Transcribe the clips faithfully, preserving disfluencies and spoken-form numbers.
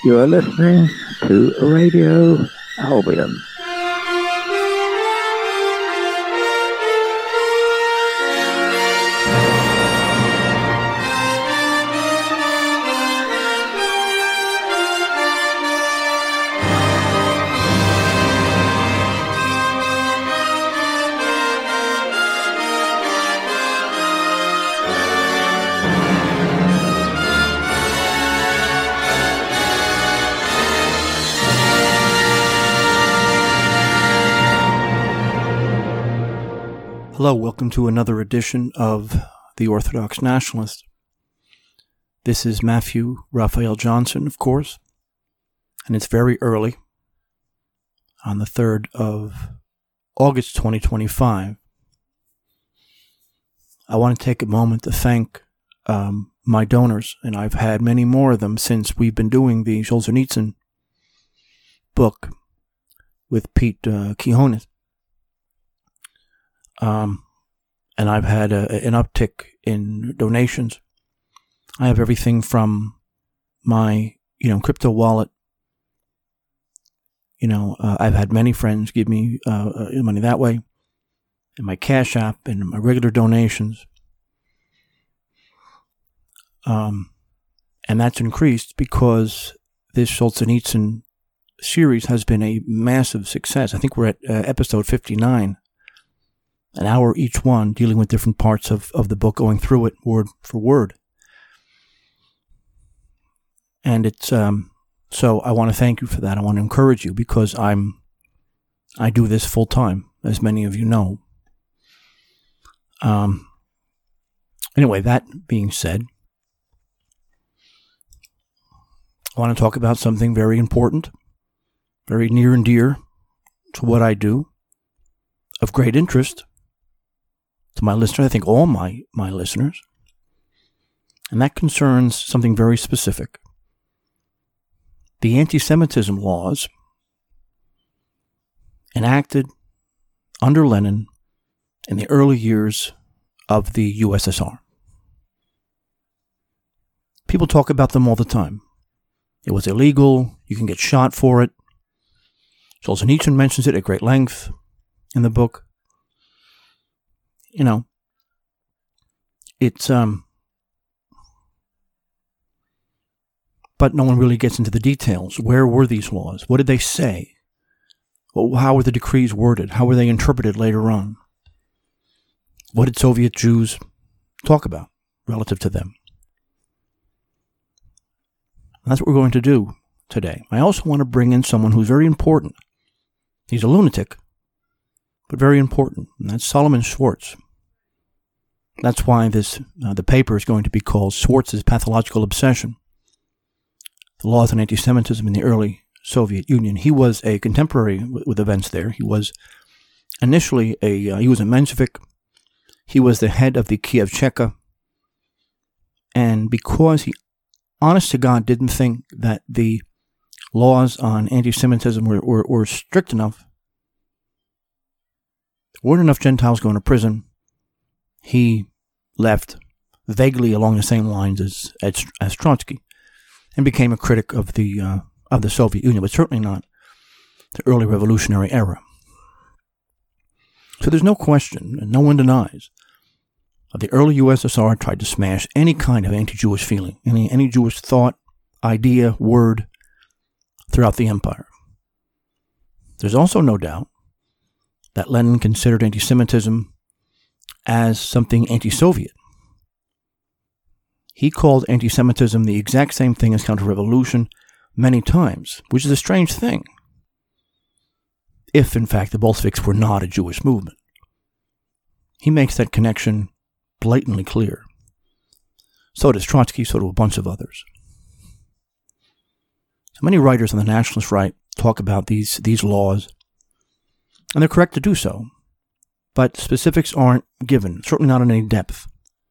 You are listening to Radio Albion. Hello, welcome to another edition of The Orthodox Nationalist. This is Matthew Raphael Johnson, of course, and it's very early on the third of August twenty twenty-five. I want to take a moment to thank um, my donors, and I've had many more of them since we've been doing the Solzhenitsyn book with Pete uh, Quijones. Um, and I've had a, an uptick in donations. I have everything from my, you know, crypto wallet. You know, uh, I've had many friends give me uh, money that way, and my Cash App, and my regular donations. Um, and that's increased because this Solzhenitsyn series has been a massive success. I think we're at uh, episode fifty-nine. An hour each one, dealing with different parts of, of the book, going through it word for word. And it's, um, so I want to thank you for that. I want to encourage you because I'm, I do this full time, as many of you know. Um, anyway, that being said, I want to talk about something very important, very near and dear to what I do, of great interest to my listeners, I think all my, my listeners, and that concerns something very specific. The anti-Semitism laws enacted under Lenin in the early years of the U S S R. People talk about them all the time. It was illegal, you can get shot for it. Solzhenitsyn mentions it at great length in the book. You know, it's, um, but no one really gets into the details. Where were these laws? What did they say? Well, how were the decrees worded? How were they interpreted later on? What did Soviet Jews talk about relative to them? And that's what we're going to do today. I also want to bring in someone who's very important. He's a lunatic, but very important, and that's Solomon Schwartz. That's why this uh, the paper is going to be called Schwartz's Pathological Obsession, The Laws on Anti-Semitism in the Early Soviet Union. He was a contemporary w- with events there. He was initially a, uh, he was a Menshevik. He was the head of the Kiev Cheka. And because he, honest to God, didn't think that the laws on anti-Semitism were, were, were strict enough, there weren't enough Gentiles going to prison, he left vaguely along the same lines as, as as Trotsky, and became a critic of the uh, of the Soviet Union, but certainly not the early revolutionary era. So there's no question, and no one denies, that the early U S S R tried to smash any kind of anti-Jewish feeling, any any Jewish thought, idea, word throughout the empire. There's also no doubt that Lenin considered anti-Semitism as something anti-Soviet. He called anti-Semitism the exact same thing as counter-revolution many times, which is a strange thing, if in fact the Bolsheviks were not a Jewish movement. He makes that connection blatantly clear. So does Trotsky, so do a bunch of others. So many writers on the nationalist right talk about these, these laws, and they're correct to do so. But specifics aren't given, certainly not in any depth.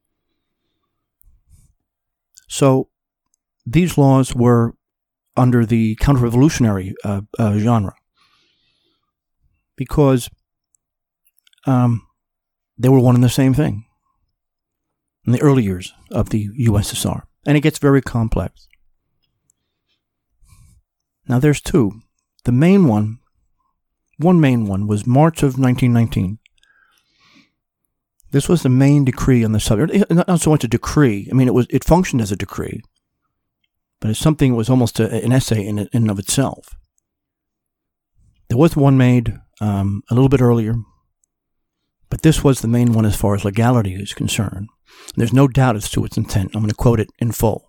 So these laws were under the counter-revolutionary uh, uh, genre because um, they were one and the same thing in the early years of the U S S R. And it gets very complex. Now there's two. The main one, one main one, was March of nineteen nineteen. This was the main decree on the subject. Not so much a decree. I mean, it was it functioned as a decree, but it's something that was almost a, an essay in, in and of itself. There was one made um, a little bit earlier, but this was the main one as far as legality is concerned. There's no doubt as to its intent. I'm going to quote it in full.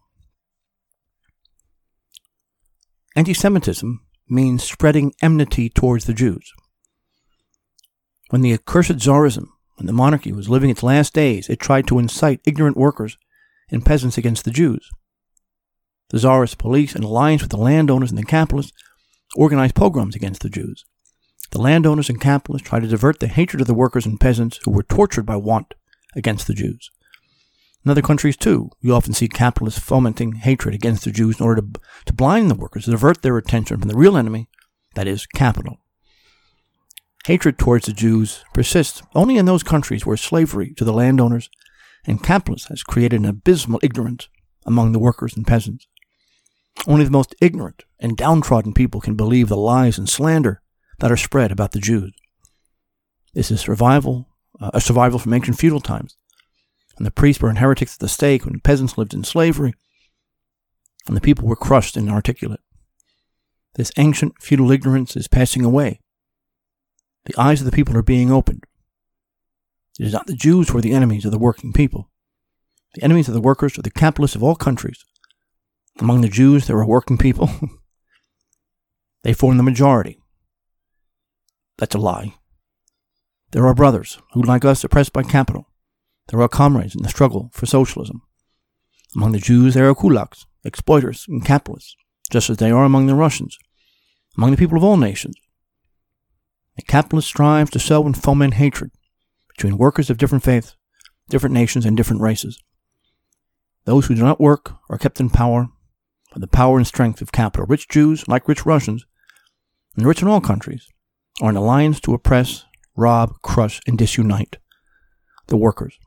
Anti-Semitism means spreading enmity towards the Jews. When the accursed Tsarism, when the monarchy was living its last days, it tried to incite ignorant workers and peasants against the Jews. The Tsarist police, in alliance with the landowners and the capitalists, organized pogroms against the Jews. The landowners and capitalists tried to divert the hatred of the workers and peasants who were tortured by want against the Jews. In other countries, too, you often see capitalists fomenting hatred against the Jews in order to, to blind the workers, to divert their attention from the real enemy, that is, capital. Hatred towards the Jews persists only in those countries where slavery to the landowners and capitalists has created an abysmal ignorance among the workers and peasants. Only the most ignorant and downtrodden people can believe the lies and slander that are spread about the Jews. This is survival, uh, a survival from ancient feudal times, when the priests were heretics at the stake, when the peasants lived in slavery, and the people were crushed and inarticulate. This ancient feudal ignorance is passing away. The eyes of the people are being opened. It is not the Jews who are the enemies of the working people. The enemies of the workers are the capitalists of all countries. Among the Jews, there are working people. They form the majority. That's a lie. There are brothers who, like us, are oppressed by capital. There are comrades in the struggle for socialism. Among the Jews, there are kulaks, exploiters, and capitalists, just as they are among the Russians, among the people of all nations. The capitalist strives to sow and foment hatred between workers of different faiths, different nations, and different races. Those who do not work are kept in power by the power and strength of capital. Rich Jews, like rich Russians, and rich in all countries, are in alliance to oppress, rob, crush, and disunite the workers.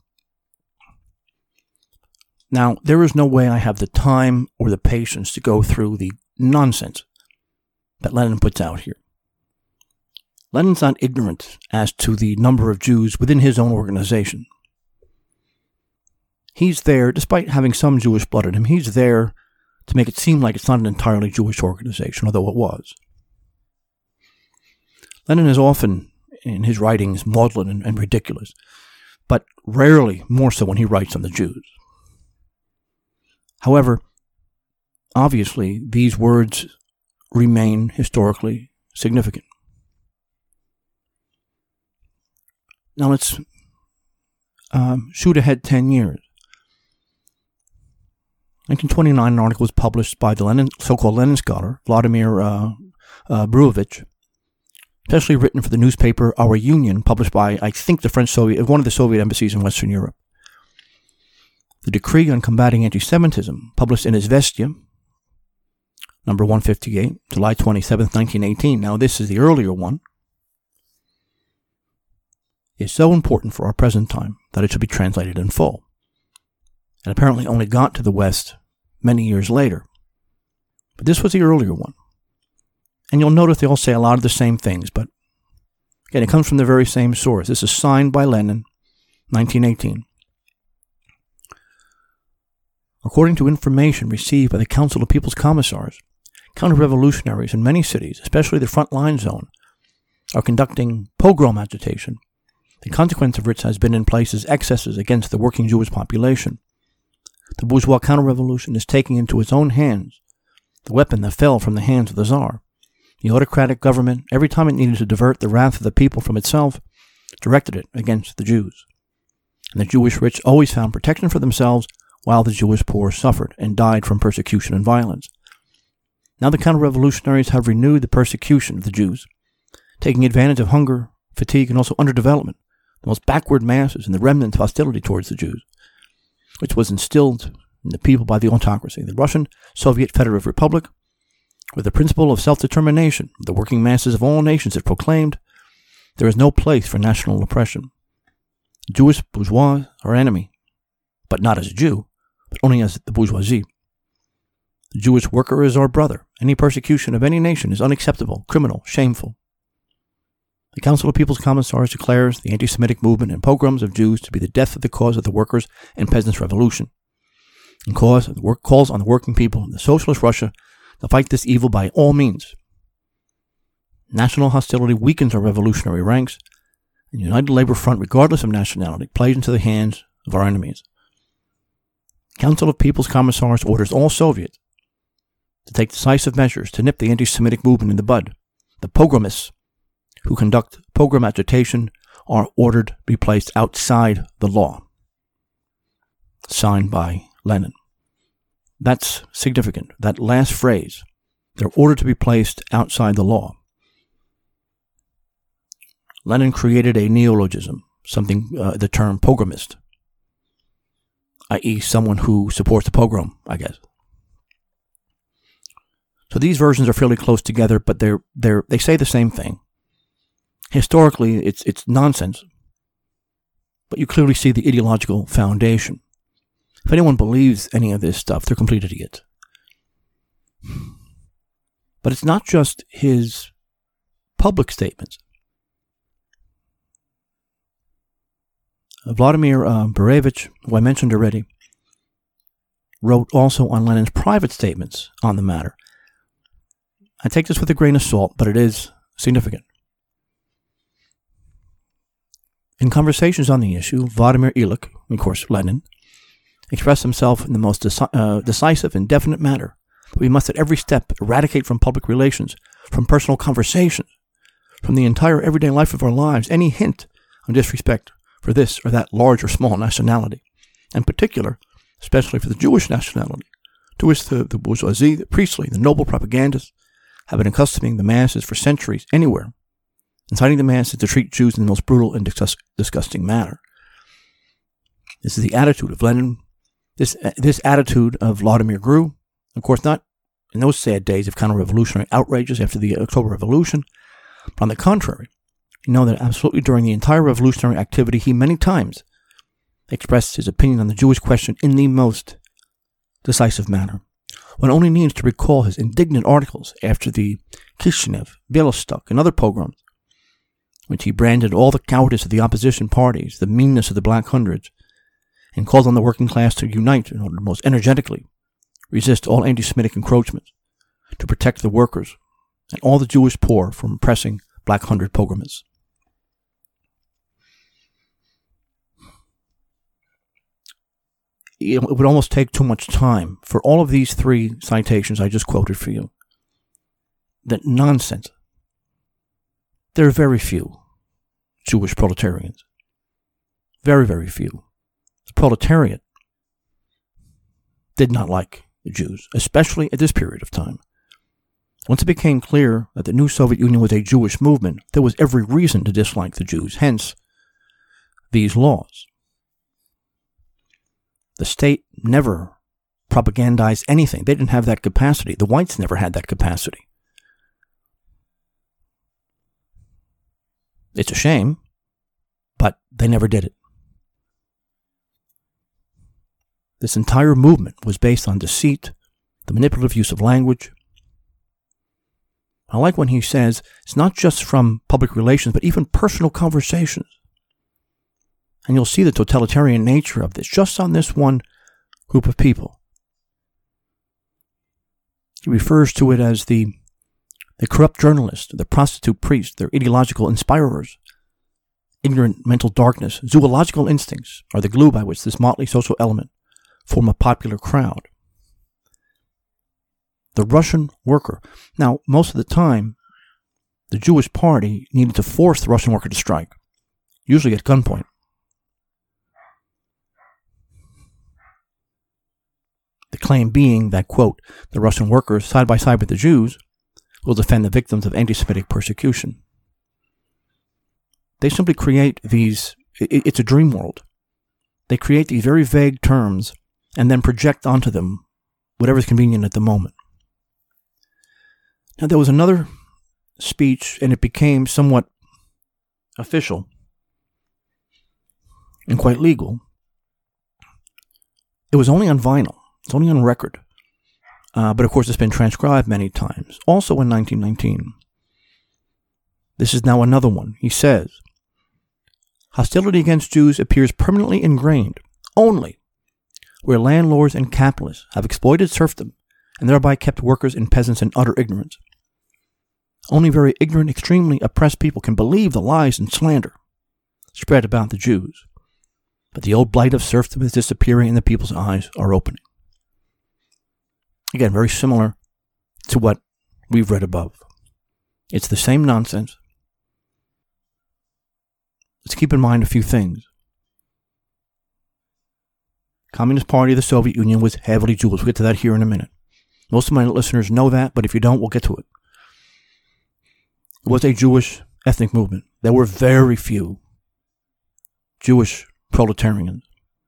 Now, there is no way I have the time or the patience to go through the nonsense that Lenin puts out here. Lenin's not ignorant as to the number of Jews within his own organization. He's there, despite having some Jewish blood in him, he's there to make it seem like it's not an entirely Jewish organization, although it was. Lenin is often, in his writings, maudlin and, and ridiculous, but rarely more so when he writes on the Jews. However, obviously, these words remain historically significant. Now let's um, shoot ahead ten years. nineteen twenty-nine, an article was published by the Lenin, so-called Lenin scholar, Vladimir uh, uh, Bruevich, especially written for the newspaper Our Union, published by, I think, the French Soviet, one of the Soviet embassies in Western Europe. The Decree on Combating Anti-Semitism, published in Izvestia, number one fifty-eight, July twenty-seventh, nineteen eighteen. Now, this is the earlier one. Is so important for our present time that it should be translated in full. And apparently only got to the West many years later. But this was the earlier one. And you'll notice they all say a lot of the same things, but again, it comes from the very same source. This is signed by Lenin, nineteen eighteen. According to information received by the Council of People's Commissars, counter-revolutionaries in many cities, especially the front line zone, are conducting pogrom agitation, the consequence of which has been in places excesses against the working Jewish population. The bourgeois counter-revolution is taking into its own hands the weapon that fell from the hands of the Tsar. The autocratic government, every time it needed to divert the wrath of the people from itself, directed it against the Jews. And the Jewish rich always found protection for themselves, while the Jewish poor suffered and died from persecution and violence. Now the counter-revolutionaries have renewed the persecution of the Jews, taking advantage of hunger, fatigue, and also underdevelopment, the most backward masses and the remnant of hostility towards the Jews, which was instilled in the people by the autocracy, the Russian Soviet Federative Republic, with the principle of self-determination. The working masses of all nations have proclaimed there is no place for national oppression. Jewish bourgeois are enemy, but not as a Jew, but only as the bourgeoisie. The The Jewish worker is our brother. Any persecution of any nation is unacceptable, criminal, shameful. The Council of People's Commissars declares the anti-Semitic movement and pogroms of Jews to be the death of the cause of the workers' and peasants' revolution, and cause of the work, calls on the working people in the socialist Russia to fight this evil by all means. National hostility weakens our revolutionary ranks, and the United Labor Front, regardless of nationality, plays into the hands of our enemies. The Council of People's Commissars orders all Soviets to take decisive measures to nip the anti-Semitic movement in the bud. The pogromists who conduct pogrom agitation are ordered to be placed outside the law. Signed by Lenin. That's significant. That last phrase, they're ordered to be placed outside the law. Lenin created a neologism, something, uh, the term pogromist, that is someone who supports the pogrom, I guess. So these versions are fairly close together, but they're, they're, they say the same thing. Historically, it's it's nonsense, but you clearly see the ideological foundation. If anyone believes any of this stuff, they're complete idiots. But it's not just his public statements. Vladimir uh, Berevich, who I mentioned already, wrote also on Lenin's private statements on the matter. I take this with a grain of salt, but it is significant. In conversations on the issue, Vladimir Ilyich, of course Lenin, expressed himself in the most deci- uh, decisive and definite manner. We must at every step eradicate from public relations, from personal conversations, from the entire everyday life of our lives, any hint of disrespect for this or that large or small nationality, in particular, especially for the Jewish nationality, to which the, the bourgeoisie, the priestly, the noble propagandists have been accustoming the masses for centuries anywhere, inciting the masses to treat Jews in the most brutal and disgust- disgusting manner. This is the attitude of Lenin. This this attitude of Vladimir grew, of course, not in those sad days of counter-revolutionary outrages after the October Revolution, but on the contrary, you know that absolutely during the entire revolutionary activity, he many times expressed his opinion on the Jewish question in the most decisive manner. One only needs to recall his indignant articles after the Kishinev, Bialystok, and other pogroms, which he branded all the cowardice of the opposition parties, the meanness of the Black Hundreds, and called on the working class to unite in order to most energetically resist all anti-Semitic encroachments, to protect the workers and all the Jewish poor from oppressing Black Hundred pogromists. It would almost take too much time for all of these three citations I just quoted for you. That nonsense. There are very few Jewish proletarians. Very, very few. The proletariat did not like the Jews, especially at this period of time. Once it became clear that the new Soviet Union was a Jewish movement, there was every reason to dislike the Jews, hence these laws. The state never propagandized anything. They didn't have that capacity. The whites never had that capacity. It's a shame, but they never did it. This entire movement was based on deceit, the manipulative use of language. I like when he says it's not just from public relations, but even personal conversations. And you'll see the totalitarian nature of this just on this one group of people. He refers to it as the, the corrupt journalist, the prostitute priest, their ideological inspirers. Ignorant mental darkness, zoological instincts are the glue by which this motley social element form a popular crowd. The Russian worker. Now, most of the time, the Jewish party needed to force the Russian worker to strike, usually at gunpoint. The claim being that, quote, the Russian workers, side by side with the Jews, will defend the victims of anti-Semitic persecution. They simply create these, it's a dream world. They create these very vague terms and then project onto them whatever's convenient at the moment. Now, there was another speech, and it became somewhat official and quite legal. It was only on vinyl. It's only on record. Uh, but of course, it's been transcribed many times. Also in nineteen nineteen. This is now another one. He says, hostility against Jews appears permanently ingrained only where landlords and capitalists have exploited serfdom and thereby kept workers and peasants in utter ignorance. Only very ignorant, extremely oppressed people can believe the lies and slander spread about the Jews. But the old blight of serfdom is disappearing and the people's eyes are opening. Again, very similar to what we've read above. It's the same nonsense. Let's keep in mind a few things. Communist Party of the Soviet Union was heavily Jewish. We'll get to that here in a minute. Most of my listeners know that, but if you don't, we'll get to it. It was a Jewish ethnic movement. There were very few Jewish proletarians.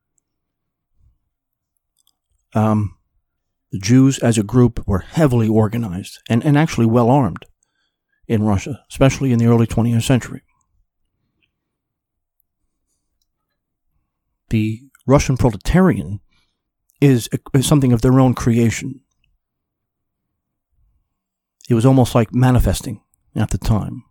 Um, the Jews as a group were heavily organized and, and actually well armed in Russia, especially in the early twentieth century. The Russian proletarian is, a, is something of their own creation. It was almost like manifesting at the time.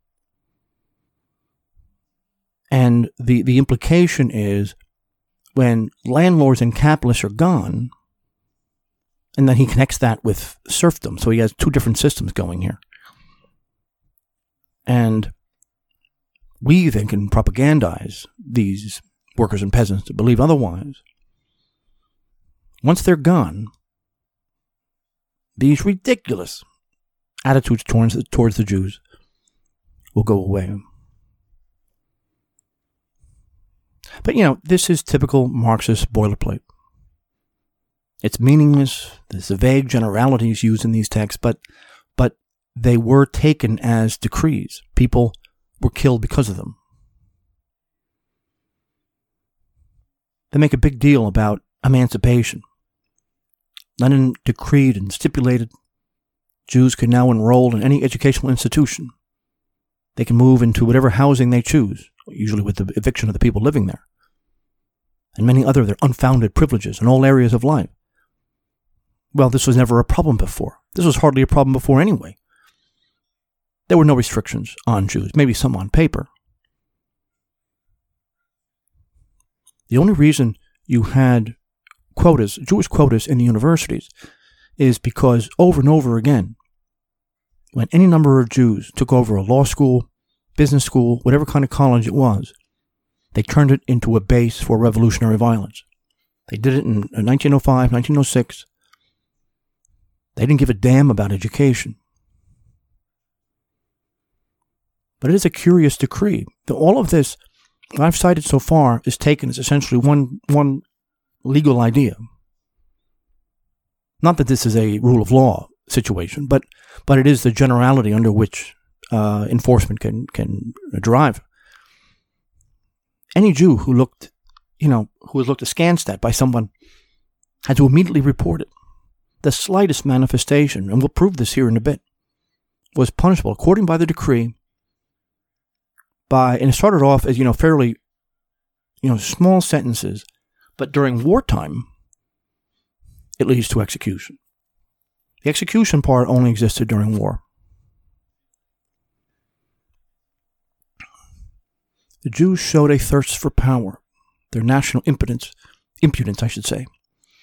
And the, the implication is when landlords and capitalists are gone, and then he connects that with serfdom. So he has two different systems going here. And we then can propagandize these workers and peasants to believe otherwise. Once they're gone, these ridiculous attitudes towards the, towards the Jews will go away. But, you know, this is typical Marxist boilerplate. It's meaningless. There's the vague generalities used in these texts, but but they were taken as decrees. People were killed because of them. They make a big deal about emancipation. Lenin decreed and stipulated Jews can now enroll in any educational institution. They can move into whatever housing they choose, usually with the eviction of the people living there, and many other their unfounded privileges in all areas of life. Well, this was never a problem before. This was hardly a problem before anyway. There were no restrictions on Jews, maybe some on paper. The only reason you had quotas, Jewish quotas in the universities, is because over and over again, when any number of Jews took over a law school, business school, whatever kind of college it was, they turned it into a base for revolutionary violence. They did it in nineteen oh five, nineteen oh six. They didn't give a damn about education. But it is a curious decree. All of this I've cited so far is taken as essentially one one legal idea. Not that this is a rule of law situation, but but it is the generality under which uh, enforcement can can derive. Any Jew who looked, you know, who was looked askance at by someone had to immediately report it. The slightest manifestation, and we'll prove this here in a bit, was punishable according by the decree. By and it started off as, you know, fairly, you know, small sentences, but during wartime, it leads to execution. The execution part only existed during war. The Jews showed a thirst for power, their national impotence, impudence, I should say.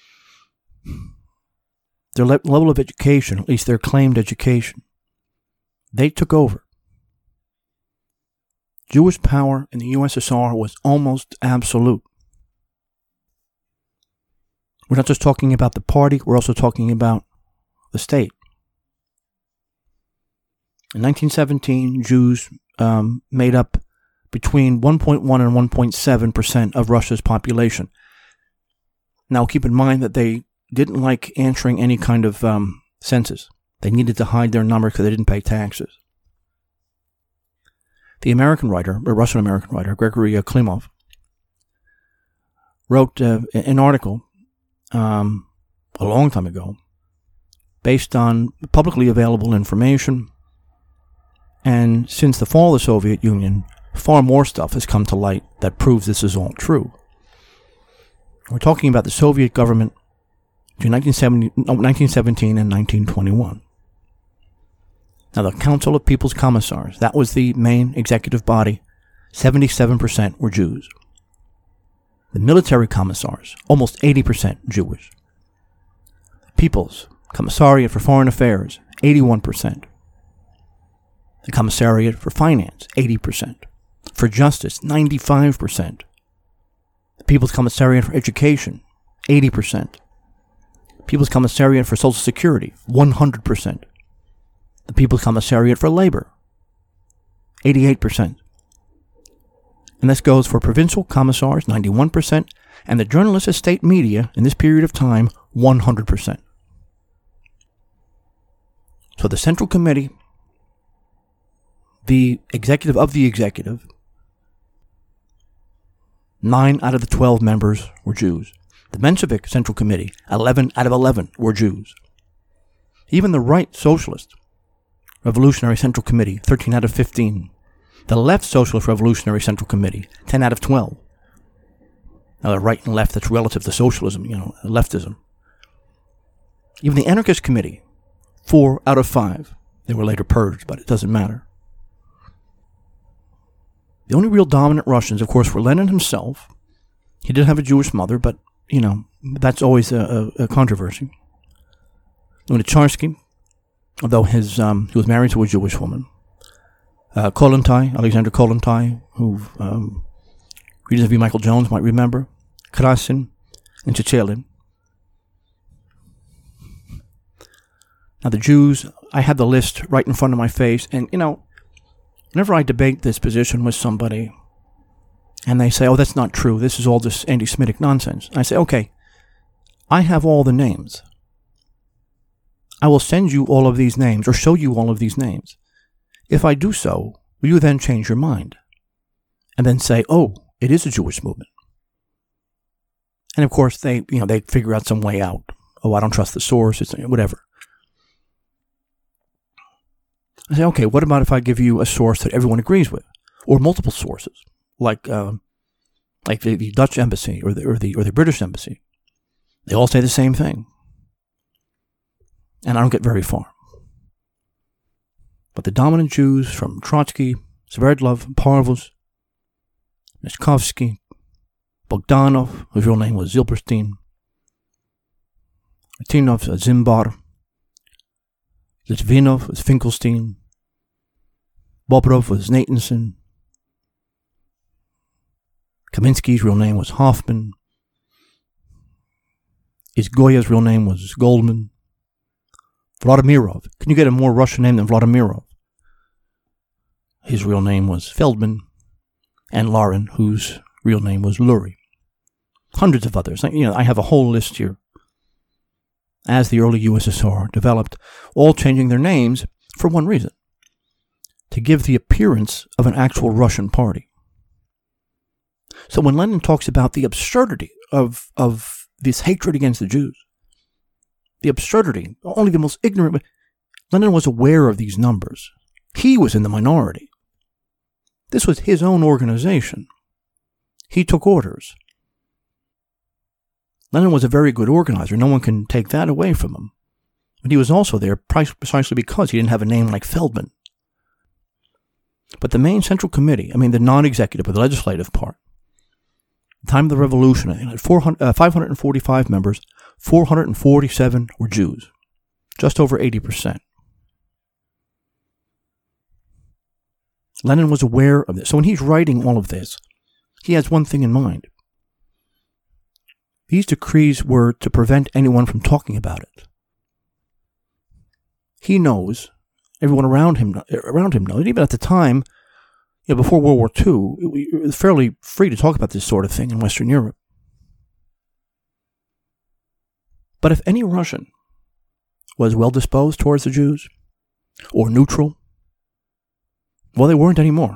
Their le- level of education, at least their claimed education, they took over. Jewish power in the U S S R was almost absolute. We're not just talking about the party, we're also talking about the state. In nineteen seventeen, Jews um, made up between one point one and one point seven percent of Russia's population. Now keep in mind that they didn't like answering any kind of um, census. They needed to hide their number because they didn't pay taxes. The American writer, a Russian-American writer, Gregory Klimov, wrote uh, an article um, a long time ago based on publicly available information. And since the fall of the Soviet Union, far more stuff has come to light that proves this is all true. We're talking about the Soviet government between nineteen seventy, no, nineteen seventeen and nineteen twenty-one. Now, the Council of People's Commissars, that was the main executive body, seventy-seven percent were Jews. The military commissars, almost eighty percent Jewish. People's Commissariat for Foreign Affairs, eighty-one percent. The Commissariat for Finance, eighty percent. For Justice, ninety-five percent. The People's Commissariat for Education, eighty percent. People's Commissariat for Social Security, one hundred percent. The People's Commissariat for Labor, eighty-eight percent. And this goes for provincial commissars, ninety-one percent, and the journalists of state media in this period of time, one hundred percent. So the Central Committee, the executive of the executive, nine out of the twelve members were Jews. The Menshevik Central Committee, eleven out of eleven were Jews. Even the Right Socialist Revolutionary Central Committee, thirteen out of fifteen. The Left Socialist Revolutionary Central Committee, ten out of twelve. Now, the right and left, that's relative to socialism, you know, leftism. Even the Anarchist Committee, four out of five. They were later purged, but it doesn't matter. The only real dominant Russians, of course, were Lenin himself. He did have a Jewish mother, but, you know, that's always a, a, a controversy. Lunacharsky, although his um, he was married to a Jewish woman. Uh, Kollontai, Alexander Kollontai, who um, readers of V. Michael Jones might remember. Krasin and Chechelin. Now the Jews, I have the list right in front of my face, and, you know, whenever I debate this position with somebody, and they say, oh, that's not true, this is all this anti-Semitic nonsense, I say, okay, I have all the names. I will send you all of these names, or show you all of these names. If I do so, will you then change your mind? And then say, oh, it is a Jewish movement. And of course, they, you know, they figure out some way out. Oh, I don't trust the source, it's whatever. I say, okay, what about if I give you a source that everyone agrees with? Or multiple sources, like uh, like the, the Dutch embassy or the, or the or the British embassy. They all say the same thing. And I don't get very far. But the dominant Jews from Trotsky, Sverdlov, Parvus, Neskovsky, Bogdanov, whose real name was Zilberstein, Martinov, Zimbar, Litvinov was Finkelstein, Bobrov was Natanson, Kaminsky's real name was Hoffman, Izgoya's real name was Goldman, Vladimirov. Can you get a more Russian name than Vladimirov? His real name was Feldman, and Larin, whose real name was Lurie. Hundreds of others. You know, I have a whole list here. As the early U S S R developed, all changing their names for one reason: to give the appearance of an actual Russian party. So when Lenin talks about the absurdity of, of this hatred against the Jews, the absurdity, only the most ignorant, Lenin was aware of these numbers. He was in the minority. This was his own organization. He took orders. Lenin was a very good organizer. No one can take that away from him. But he was also there precisely because he didn't have a name like Feldman. But the main Central Committee, I mean the non-executive or the legislative part, at the time of the revolution, it had four hundred, uh, five hundred forty-five members, four hundred forty-seven were Jews, just over eighty percent. Lenin was aware of this. So when he's writing all of this, he has one thing in mind. These decrees were to prevent anyone from talking about it. He knows, everyone around him around him knows, even at the time, you know, before World War Two, it was fairly free to talk about this sort of thing in Western Europe. But if any Russian was well-disposed towards the Jews, or neutral, well, they weren't anymore.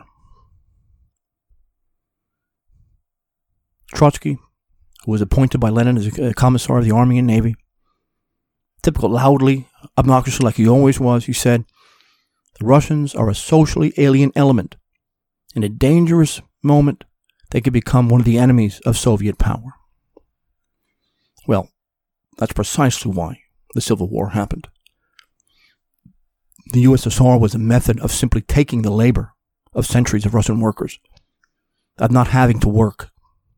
Trotsky, who was appointed by Lenin as a commissar of the Army and Navy, typical, loudly, obnoxiously, like he always was, he said, the Russians are a socially alien element. In a dangerous moment, they could become one of the enemies of Soviet power. Well, That's precisely why the Civil War happened. The U S S R was a method of simply taking the labor of centuries of Russian workers, of not having to work.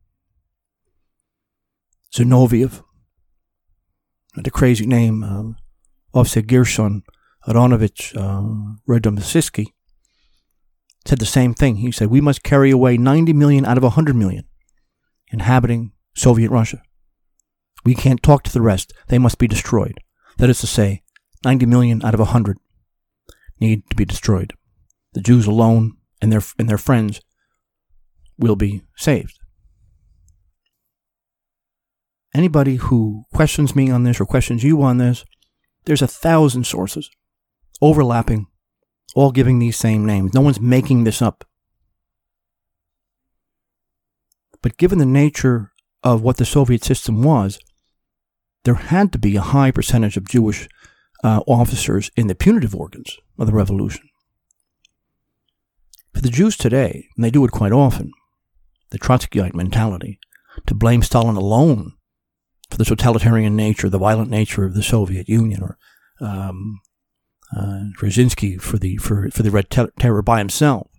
Zinoviev, the crazy name, uh, Ovsek Gershon Aronovich uh, Radomsky, said the same thing. He said, we must carry away ninety million out of one hundred million inhabiting Soviet Russia. We can't talk to the rest. They must be destroyed. That is to say, ninety million out of one hundred need to be destroyed. The Jews alone and their and their friends will be saved. Anybody who questions me on this or questions you on this, there's a thousand sources overlapping, all giving these same names. No one's making this up. But given the nature of what the Soviet system was, there had to be a high percentage of Jewish uh, officers in the punitive organs of the revolution. For the Jews today, and they do it quite often, the Trotskyite mentality, to blame Stalin alone for the totalitarian nature, the violent nature of the Soviet Union, or um, uh, Brzezinski for the for, for the Red ter- Terror by himself.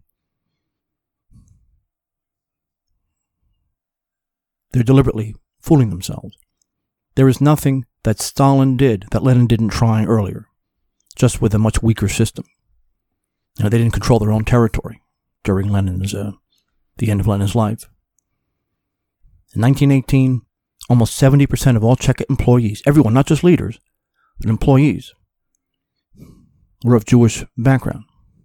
They're deliberately fooling themselves. There is nothing that Stalin did that Lenin didn't try earlier, just with a much weaker system. You know, they didn't control their own territory during Lenin's uh, the end of Lenin's life. In nineteen eighteen, almost seventy percent of all Cheka employees, everyone, not just leaders, but employees, were of Jewish background.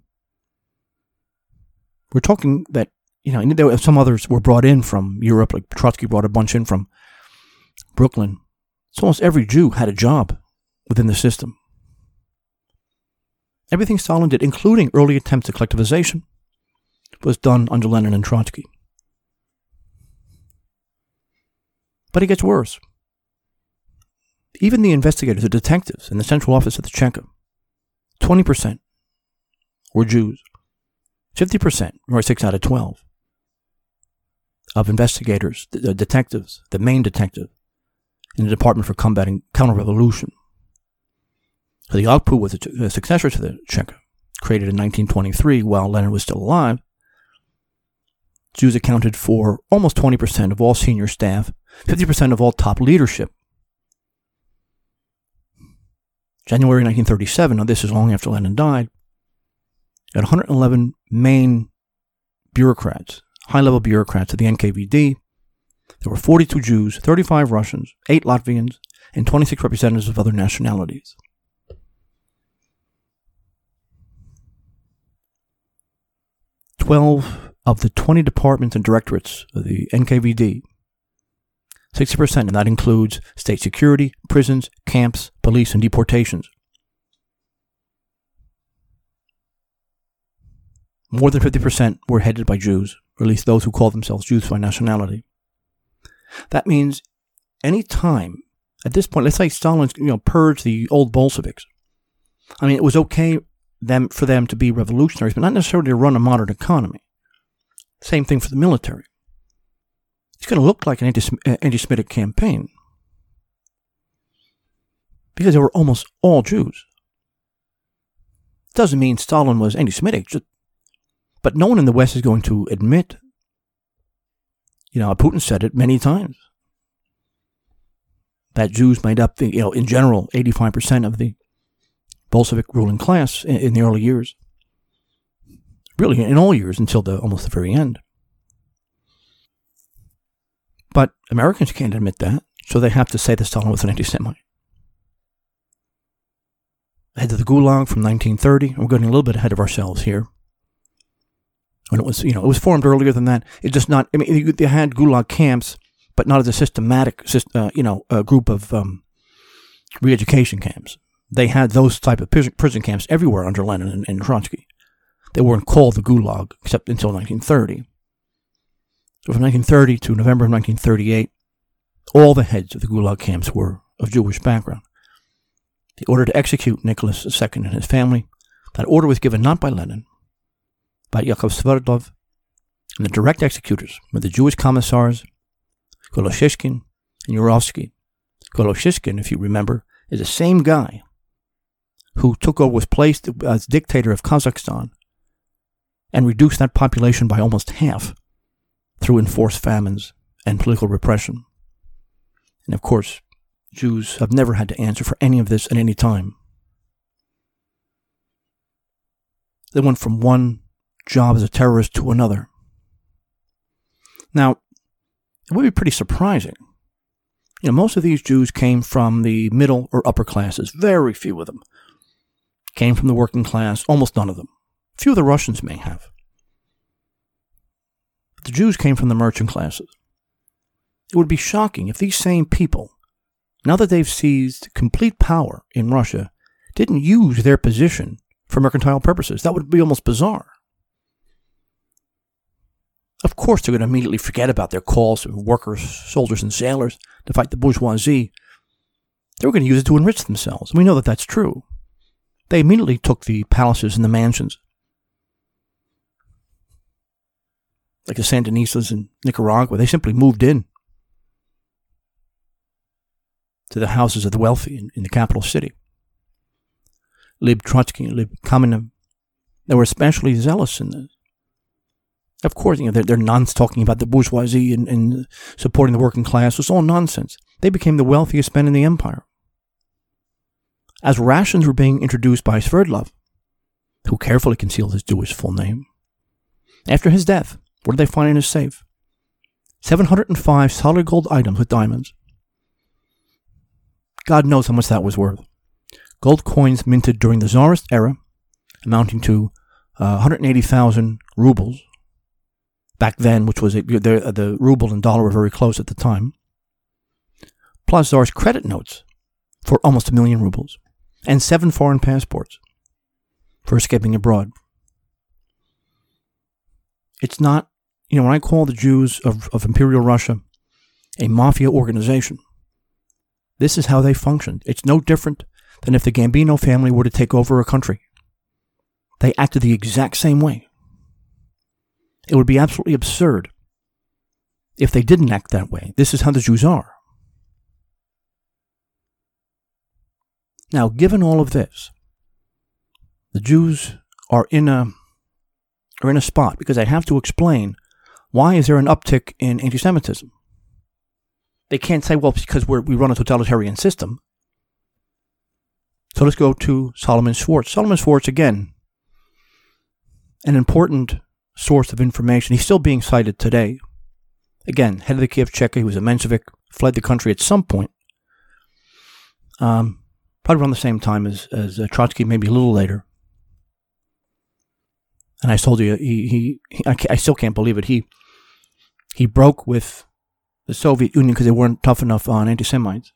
We're talking that, you know, there were some others were brought in from Europe, like Trotsky brought a bunch in from Brooklyn. So almost every Jew had a job within the system. Everything Stalin did, including early attempts at collectivization, was done under Lenin and Trotsky. But it gets worse. Even the investigators, the detectives in the central office of the Cheka, twenty percent were Jews. fifty percent, or six out of twelve, of investigators, the, the detectives, the main detective in the Department for Combating Counter-Revolution. So the Ogpu was a, a successor to the Cheka, created in nineteen twenty-three while Lenin was still alive. Jews accounted for almost twenty percent of all senior staff, fifty percent of all top leadership. January nineteen thirty-seven, now this is long after Lenin died, at one hundred eleven main bureaucrats, high-level bureaucrats of the N K V D, there were forty-two Jews, thirty-five Russians, eight Latvians, and twenty-six representatives of other nationalities. Twelve of the twenty departments and directorates of the N K V D, sixty percent, and that includes state security, prisons, camps, police, and deportations. More than fifty percent were headed by Jews, or at least those who call themselves Jews by nationality. That means any time, at this point, let's say Stalin, you know, purged the old Bolsheviks. I mean, it was okay them for them to be revolutionaries, but not necessarily to run a modern economy. Same thing for the military. It's going to look like an anti-Semitic campaign because they were almost all Jews. Doesn't mean Stalin was anti-Semitic, just, but no one in the West is going to admit. You know, Putin said it many times that Jews made up, the, you know, in general, eighty-five percent of the Bolshevik ruling class in, in the early years. Really, in all years until the almost the very end. But Americans can't admit that, so they have to say that Stalin was an anti-Semite. Head of the Gulag from nineteen thirty. We're getting a little bit ahead of ourselves here. When it was, you know, it was formed earlier than that. It just not. I mean, they had Gulag camps, but not as a systematic, uh, you know, a group of um, re-education camps. They had those type of prison camps everywhere under Lenin and, and Trotsky. They weren't called the Gulag except until nineteen thirty. So from nineteen thirty to November of nineteen thirty-eight, all the heads of the Gulag camps were of Jewish background. The order to execute Nicholas the Second and his family, that order was given not by Lenin, by Yakov Sverdlov, and the direct executors were the Jewish commissars, Goloshishkin and Yurovsky, Goloshiskin, if you remember, is the same guy who took over, was placed as dictator of Kazakhstan and reduced that population by almost half through enforced famines and political repression. And of course, Jews have never had to answer for any of this at any time. They went from one job as a terrorist to another. Now, it would be pretty surprising. You know, most of these Jews came from the middle or upper classes. Very few of them came from the working class. Almost none of them. Few of the Russians may have. But the Jews came from the merchant classes. It would be shocking if these same people, now that they've seized complete power in Russia, didn't use their position for mercantile purposes. That would be almost bizarre. Of course, they're going to immediately forget about their calls to workers, soldiers, and sailors to fight the bourgeoisie. They were going to use it to enrich themselves. We know that that's true. They immediately took the palaces and the mansions, like the Sandinistas in Nicaragua. They simply moved in to the houses of the wealthy in, in the capital city. Lib Trotsky and Lib Kamenev, they were especially zealous in this. Of course, you know, they're, they're nonsense talking about the bourgeoisie and, and supporting the working class. It's all nonsense. They became the wealthiest men in the empire. As rations were being introduced by Sverdlov, who carefully concealed his Jewish full name, after his death, what did they find in his safe? seven hundred five solid gold items with diamonds. God knows how much that was worth. Gold coins minted during the Tsarist era, amounting to uh, one hundred eighty thousand rubles. Back then, which was a, the, the ruble and dollar were very close at the time. Plus Tsar's credit notes for almost a million rubles. And seven foreign passports for escaping abroad. It's not, you know, when I call the Jews of, of Imperial Russia a mafia organization, this is how they functioned. It's no different than if the Gambino family were to take over a country. They acted the exact same way. It would be absolutely absurd if they didn't act that way. This is how the Jews are. Now, given all of this, the Jews are in a are in a spot because I have to explain why is there an uptick in anti-Semitism. They can't say, well, because we're, we run a totalitarian system. So let's go to Solomon Schwartz. Solomon Schwartz, again, an important source of information. He's still being cited today. Again, head of the Kiev Cheka, he was a Menshevik, fled the country at some point. Um, probably around the same time as, as uh, Trotsky, maybe a little later. And I told you, he, he, he I, I still can't believe it. He, he broke with the Soviet Union because they weren't tough enough on anti-Semites.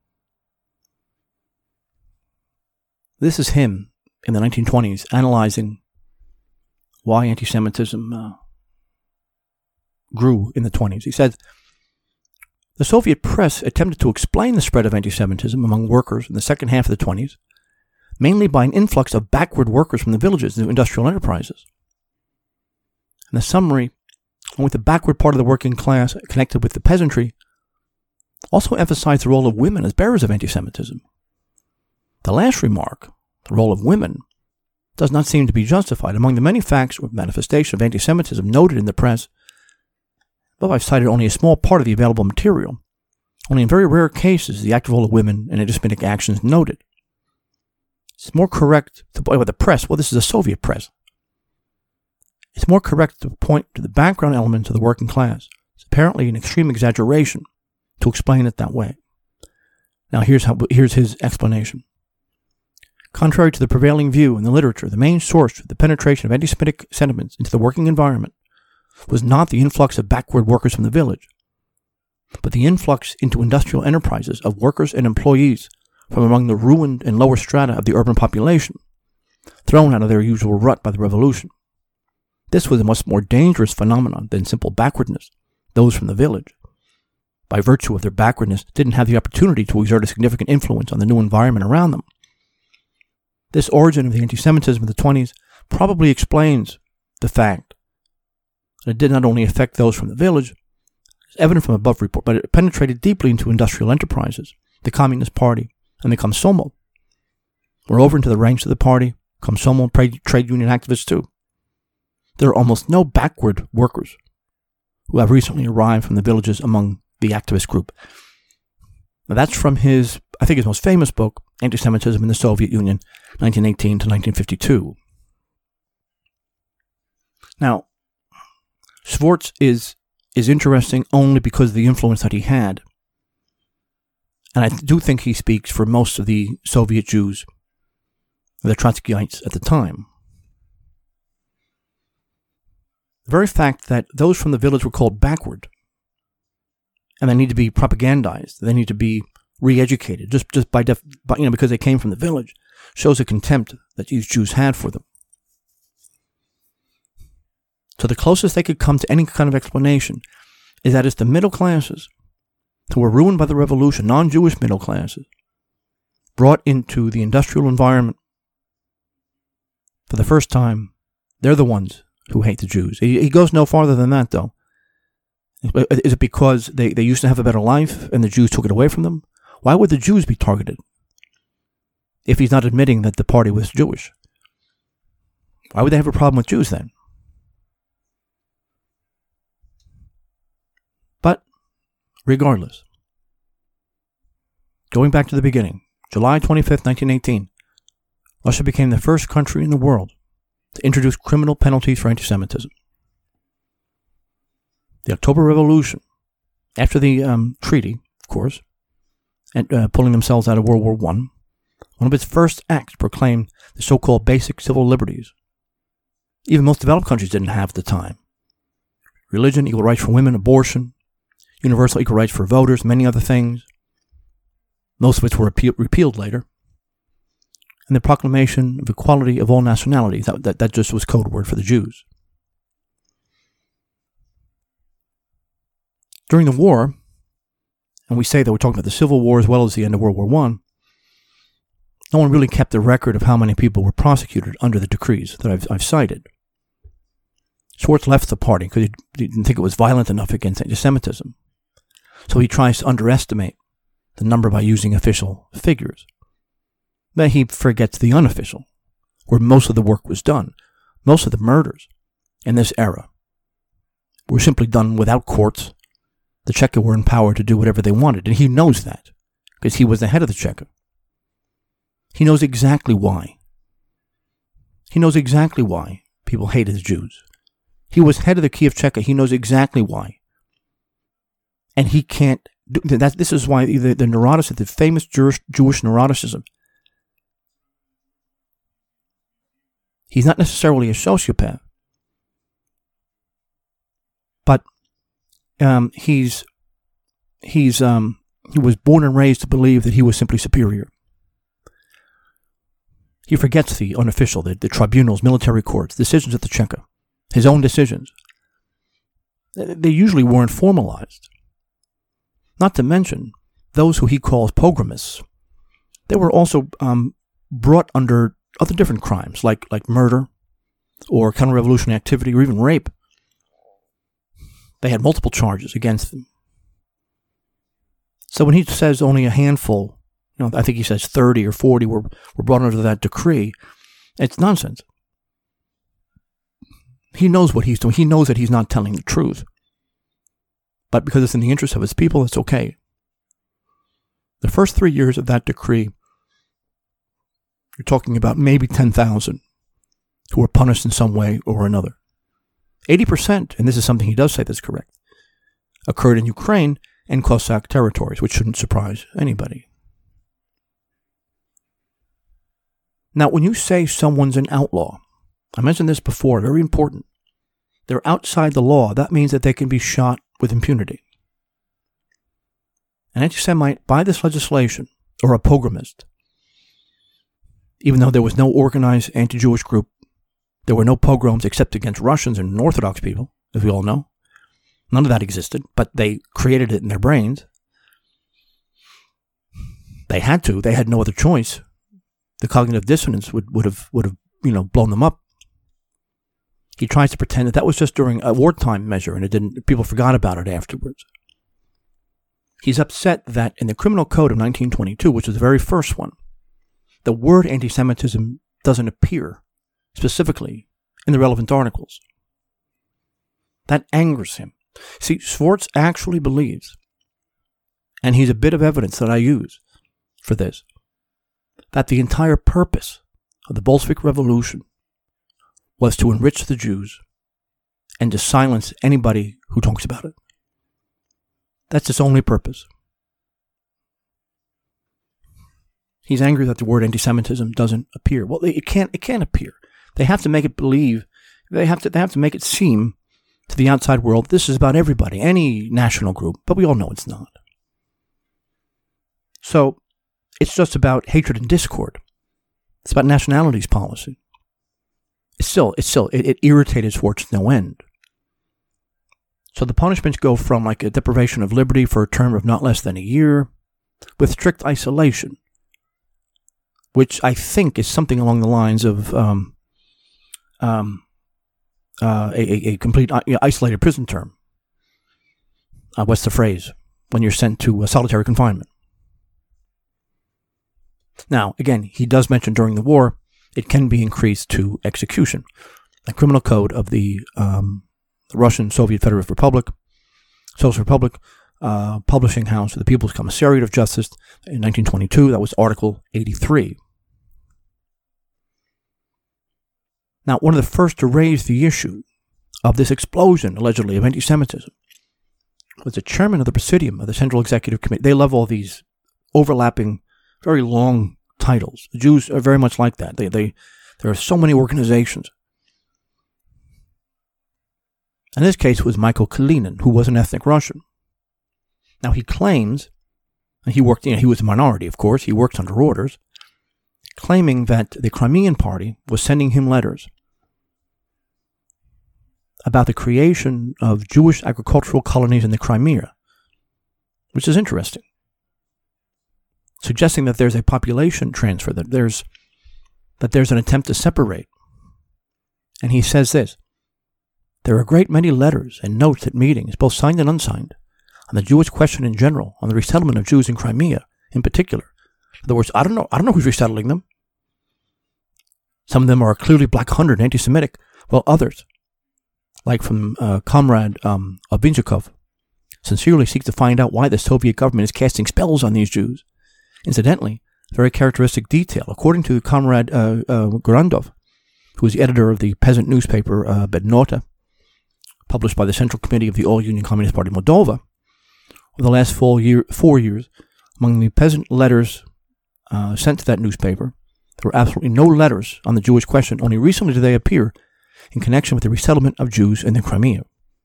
This is him in the nineteen twenties analyzing why anti-Semitism uh, grew in the twenties. He said, the Soviet press attempted to explain the spread of anti-Semitism among workers in the second half of the twenties, mainly by an influx of backward workers from the villages into industrial enterprises. And the summary, along with the backward part of the working class connected with the peasantry, also emphasized the role of women as bearers of anti-Semitism. The last remark, the role of women, does not seem to be justified. Among the many facts or manifestation of anti-Semitism noted in the press, above I've cited only a small part of the available material. Only in very rare cases is the active role of women in anti-Semitic actions noted. It's more correct to point with the press. Well, this is the Soviet press. It's more correct to point to the background elements of the working class. It's apparently an extreme exaggeration to explain it that way. Now, here's how. Here's his explanation. Contrary to the prevailing view in the literature, the main source for the penetration of anti-Semitic sentiments into the working environment was not the influx of backward workers from the village, but the influx into industrial enterprises of workers and employees from among the ruined and lower strata of the urban population, thrown out of their usual rut by the revolution. This was a much more dangerous phenomenon than simple backwardness. Those from the village, by virtue of their backwardness, didn't have the opportunity to exert a significant influence on the new environment around them. This origin of the anti-Semitism of the twenties probably explains the fact that it did not only affect those from the village, as evident from above report, but it penetrated deeply into industrial enterprises, the Communist Party and the Komsomol. Moreover, into the ranks of the party, Komsomol trade union activists too. There are almost no backward workers who have recently arrived from the villages among the activist group. Now that's from his, I think his most famous book, Anti-Semitism in the Soviet Union, nineteen eighteen to nineteen fifty-two. Now, Swartz is is interesting only because of the influence that he had. And I do think he speaks for most of the Soviet Jews, the Trotskyites at the time. The very fact that those from the village were called backward, and they need to be propagandized, they need to be re-educated, just, just by, def, by, you know, because they came from the village, shows a contempt that these Jews had for them. So the closest they could come to any kind of explanation is that it's the middle classes who were ruined by the revolution, non-Jewish middle classes, brought into the industrial environment for the first time. They're the ones who hate the Jews. He, he goes no farther than that, though. Is it because they, they used to have a better life and the Jews took it away from them? Why would the Jews be targeted if he's not admitting that the party was Jewish? Why would they have a problem with Jews then? But regardless, going back to the beginning, July twenty-fifth, nineteen eighteen, Russia became the first country in the world to introduce criminal penalties for anti-Semitism. The October Revolution, after the um, treaty, of course, and uh, pulling themselves out of World War One, one of its first acts proclaimed the so-called basic civil liberties. Even most developed countries didn't have at the time. Religion, equal rights for women, abortion, universal equal rights for voters, many other things, most of which were repeal- repealed later. And the proclamation of equality of all nationalities, that, that, that just was code word for the Jews. During the war, and we say that we're talking about the Civil War as well as the end of World War One, no one really kept a record of how many people were prosecuted under the decrees that I've, I've cited. Swartz left the party because he didn't think it was violent enough against anti-Semitism. So he tries to underestimate the number by using official figures. Then he forgets the unofficial, where most of the work was done. Most of the murders in this era were simply done without courts. The Cheka were empowered to do whatever they wanted, and he knows that, because he was the head of the Cheka. He knows exactly why. He knows exactly why people hated the Jews. He was head of the Kiev Cheka. He knows exactly why. And he can't do that. This is why the, the neuroticism, the famous Jewish, Jewish neuroticism, he's not necessarily a sociopath, but um, he's he's um, he was born and raised to believe that he was simply superior. He forgets the unofficial, the, the tribunals, military courts, decisions at the Cheka, his own decisions. They usually weren't formalized. Not to mention those who he calls pogromists. They were also um, brought under other different crimes, like like murder, or counter-revolutionary activity, or even rape. They had multiple charges against them. So when he says only a handful, you know, I think he says thirty or forty were, were brought under that decree, it's nonsense. He knows what he's doing. He knows that he's not telling the truth. But because it's in the interest of his people, it's okay. The first three years of that decree, you're talking about maybe ten thousand who were punished in some way or another. eighty percent, and this is something he does say that's correct, occurred in Ukraine and Cossack territories, which shouldn't surprise anybody. Now, when you say someone's an outlaw, I mentioned this before, very important. They're outside the law. That means that they can be shot with impunity. An anti-Semite, by this legislation, or a pogromist, even though there was no organized anti-Jewish group, there were no pogroms except against Russians and Orthodox people, as we all know. None of that existed, but they created it in their brains. They had to. They had no other choice. The cognitive dissonance would, would have, would have, you know, blown them up. He tries to pretend that that was just during a wartime measure, and it didn't. People forgot about it afterwards. He's upset that in the Criminal Code of nineteen twenty-two, which was the very first one, the word anti-Semitism doesn't appear specifically in the relevant articles. That angers him. See, Swartz actually believes, and he's a bit of evidence that I use for this, that the entire purpose of the Bolshevik Revolution was to enrich the Jews and to silence anybody who talks about it. That's its only purpose. He's angry that the word anti-Semitism doesn't appear. Well, it can't. It can't appear. They have to make it believe. They have to. They have to make it seem to the outside world this is about everybody, any national group. But we all know it's not. So it's just about hatred and discord. It's about nationalities policy. It's still. It's still. It, it irritated Swartz to no end. So the punishments go from like a deprivation of liberty for a term of not less than a year, with strict isolation, which I think is something along the lines of um, um, uh, a, a, a complete uh, isolated prison term. Uh, what's the phrase? When you're sent to uh, solitary confinement. Now, again, he does mention during the war, it can be increased to execution. The Criminal Code of the um, Russian Soviet Federative Republic, Socialist Republic, uh, Publishing House of the People's Commissariat of Justice in nineteen twenty-two, that was Article eighty-three. Now, one of the first to raise the issue of this explosion, allegedly, of anti-Semitism was the chairman of the Presidium of the Central Executive Committee. They love all these overlapping, very long titles. The Jews are very much like that. They, they, there are so many organizations. In this case, it was Michael Kalinin, who was an ethnic Russian. Now, he claims, and he worked, you know, he was a minority, of course, he worked under orders, claiming that the Crimean Party was sending him letters about the creation of Jewish agricultural colonies in the Crimea, which is interesting, suggesting that there's a population transfer, that there's that there's an attempt to separate. And he says this: there are a great many letters and notes at meetings, both signed and unsigned, on the Jewish question in general, on the resettlement of Jews in Crimea in particular. In other words, I don't know, I don't know who's resettling them. Some of them are clearly black-hunted and anti-Semitic, while others, like from uh, Comrade um, Obinchikov, sincerely seek to find out why the Soviet government is casting spells on these Jews. Incidentally, very characteristic detail, according to Comrade uh, uh, Grandov, who is the editor of the peasant newspaper uh, Bednota, published by the Central Committee of the All-Union Communist Party of Moldova, over the last four, year, four years, among the peasant letters uh, sent to that newspaper, there were absolutely no letters on the Jewish question. Only recently did they appear in connection with the resettlement of Jews in the Crimea.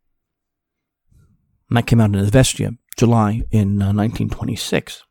And that came out in Izvestia, July in uh, nineteen twenty-six.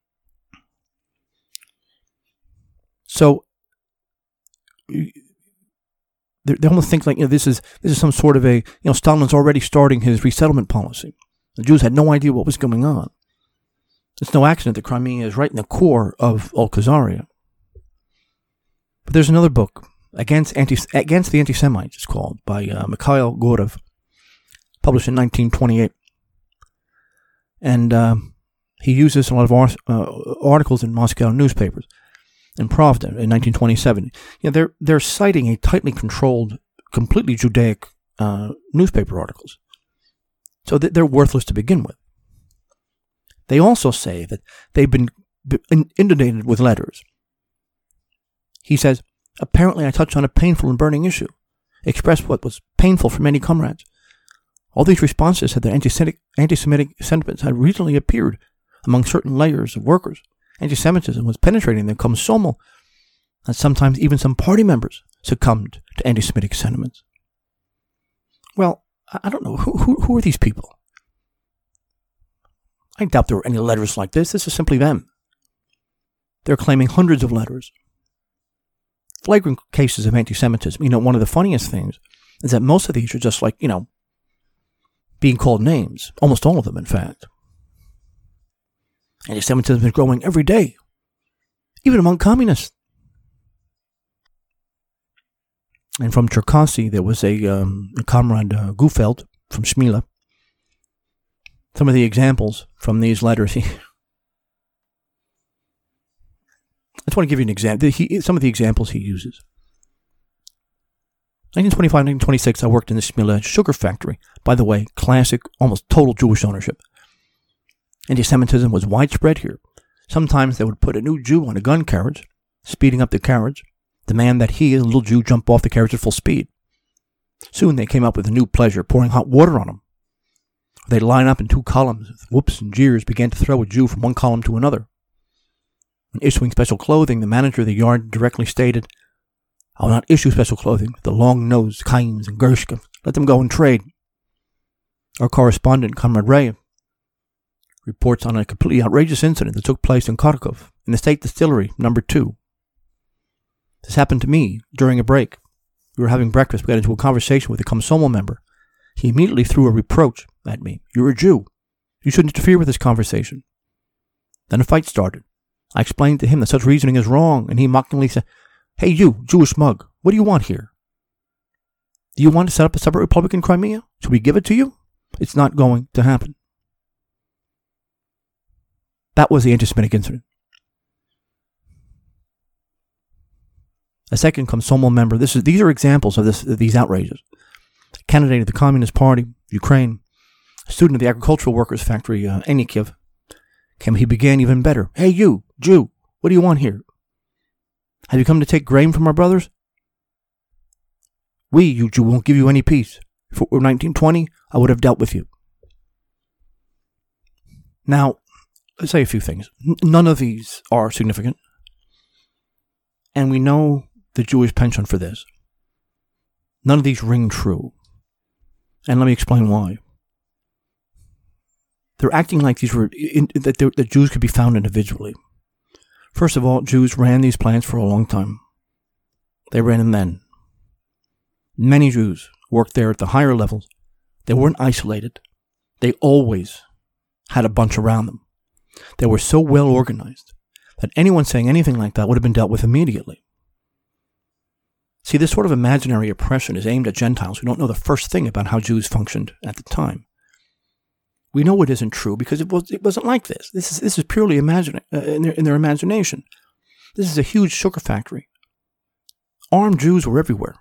So they, they almost think like, you know, this is this is some sort of a, you know, Stalin's already starting his resettlement policy. The Jews had no idea what was going on. It's no accident that Crimea is right in the core of Al-Khazaria. But there's another book, Against Anti Against the Anti-Semites, it's called, by uh, Mikhail Gorov, published in nineteen twenty-eight. And uh, he uses a lot of ar- uh, articles in Moscow newspapers. In Pravda in nineteen twenty-seven. You know, they're, they're citing a tightly controlled, completely Judaic uh, newspaper articles. So they're worthless to begin with. They also say that they've been inundated with letters. He says, apparently I touched on a painful and burning issue, expressed what was painful for many comrades. All these responses said that anti-Semitic, anti-Semitic sentiments had recently appeared among certain layers of workers. Anti-Semitism was penetrating the Komsomol, and sometimes even some party members succumbed to anti-Semitic sentiments. Well, I don't know. Who, who, who are these people? I doubt there were any letters like this. This is simply them. They're claiming hundreds of letters. Flagrant cases of anti-Semitism. You know, one of the funniest things is that most of these are just like, you know, being called names. Almost all of them, in fact. Anti-Semitism is growing every day, even among communists. And from Cherkasy, there was a, um, a comrade, uh, Gufeld, from Shmila. some of the examples from these letters. He, I just want to give you an example. He, some of the examples he uses. nineteen twenty-five, nineteen twenty-six, I worked in the Smila sugar factory. By the way, classic, almost total Jewish ownership. Anti-Semitism was widespread here. Sometimes they would put a new Jew on a gun carriage, speeding up the carriage, demand that he, a little Jew, jump off the carriage at full speed. Soon they came up with a new pleasure, pouring hot water on him. They'd line up in two columns, with whoops and jeers began to throw a Jew from one column to another. When issuing special clothing, the manager of the yard directly stated, "I will not issue special clothing, the long-nosed Kaims and Gershka. Let them go and trade." Our correspondent, Comrade Ray, reports on a completely outrageous incident that took place in Kharkov, in the State Distillery, number two. This happened to me during a break. We were having breakfast. We got into a conversation with a Komsomol member. He immediately threw a reproach at me. "You're a Jew. You shouldn't interfere with this conversation." Then a fight started. I explained to him that such reasoning is wrong, and he mockingly said, "Hey you, Jewish mug, what do you want here? Do you want to set up a separate republic in Crimea? Should we give it to you? It's not going to happen." That was the anti-Semitic incident. A second Komsomol member, this is, these are examples of, this, of these outrages. A candidate of the Communist Party, Ukraine, a student of the agricultural workers factory, uh, Enikiv, came, he began even better. "Hey you, Jew, what do you want here? Have you come to take grain from our brothers? We, you Jew, won't give you any peace. If it were nineteen twenty, I would have dealt with you." Now, let's say a few things. N- none of these are significant. And we know the Jewish penchant for this. None of these ring true. And let me explain why. They're acting like these were in, that, that Jews could be found individually. First of all, Jews ran these plants for a long time. They ran them then. Many Jews worked there at the higher levels. They weren't isolated. They always had a bunch around them. They were so well organized that anyone saying anything like that would have been dealt with immediately. See, this sort of imaginary oppression is aimed at Gentiles who don't know the first thing about how Jews functioned at the time. We know it isn't true because it, was, it wasn't like this. This is, this is purely imagine, uh, in, their, in their imagination. This is a huge sugar factory. Armed Jews were everywhere.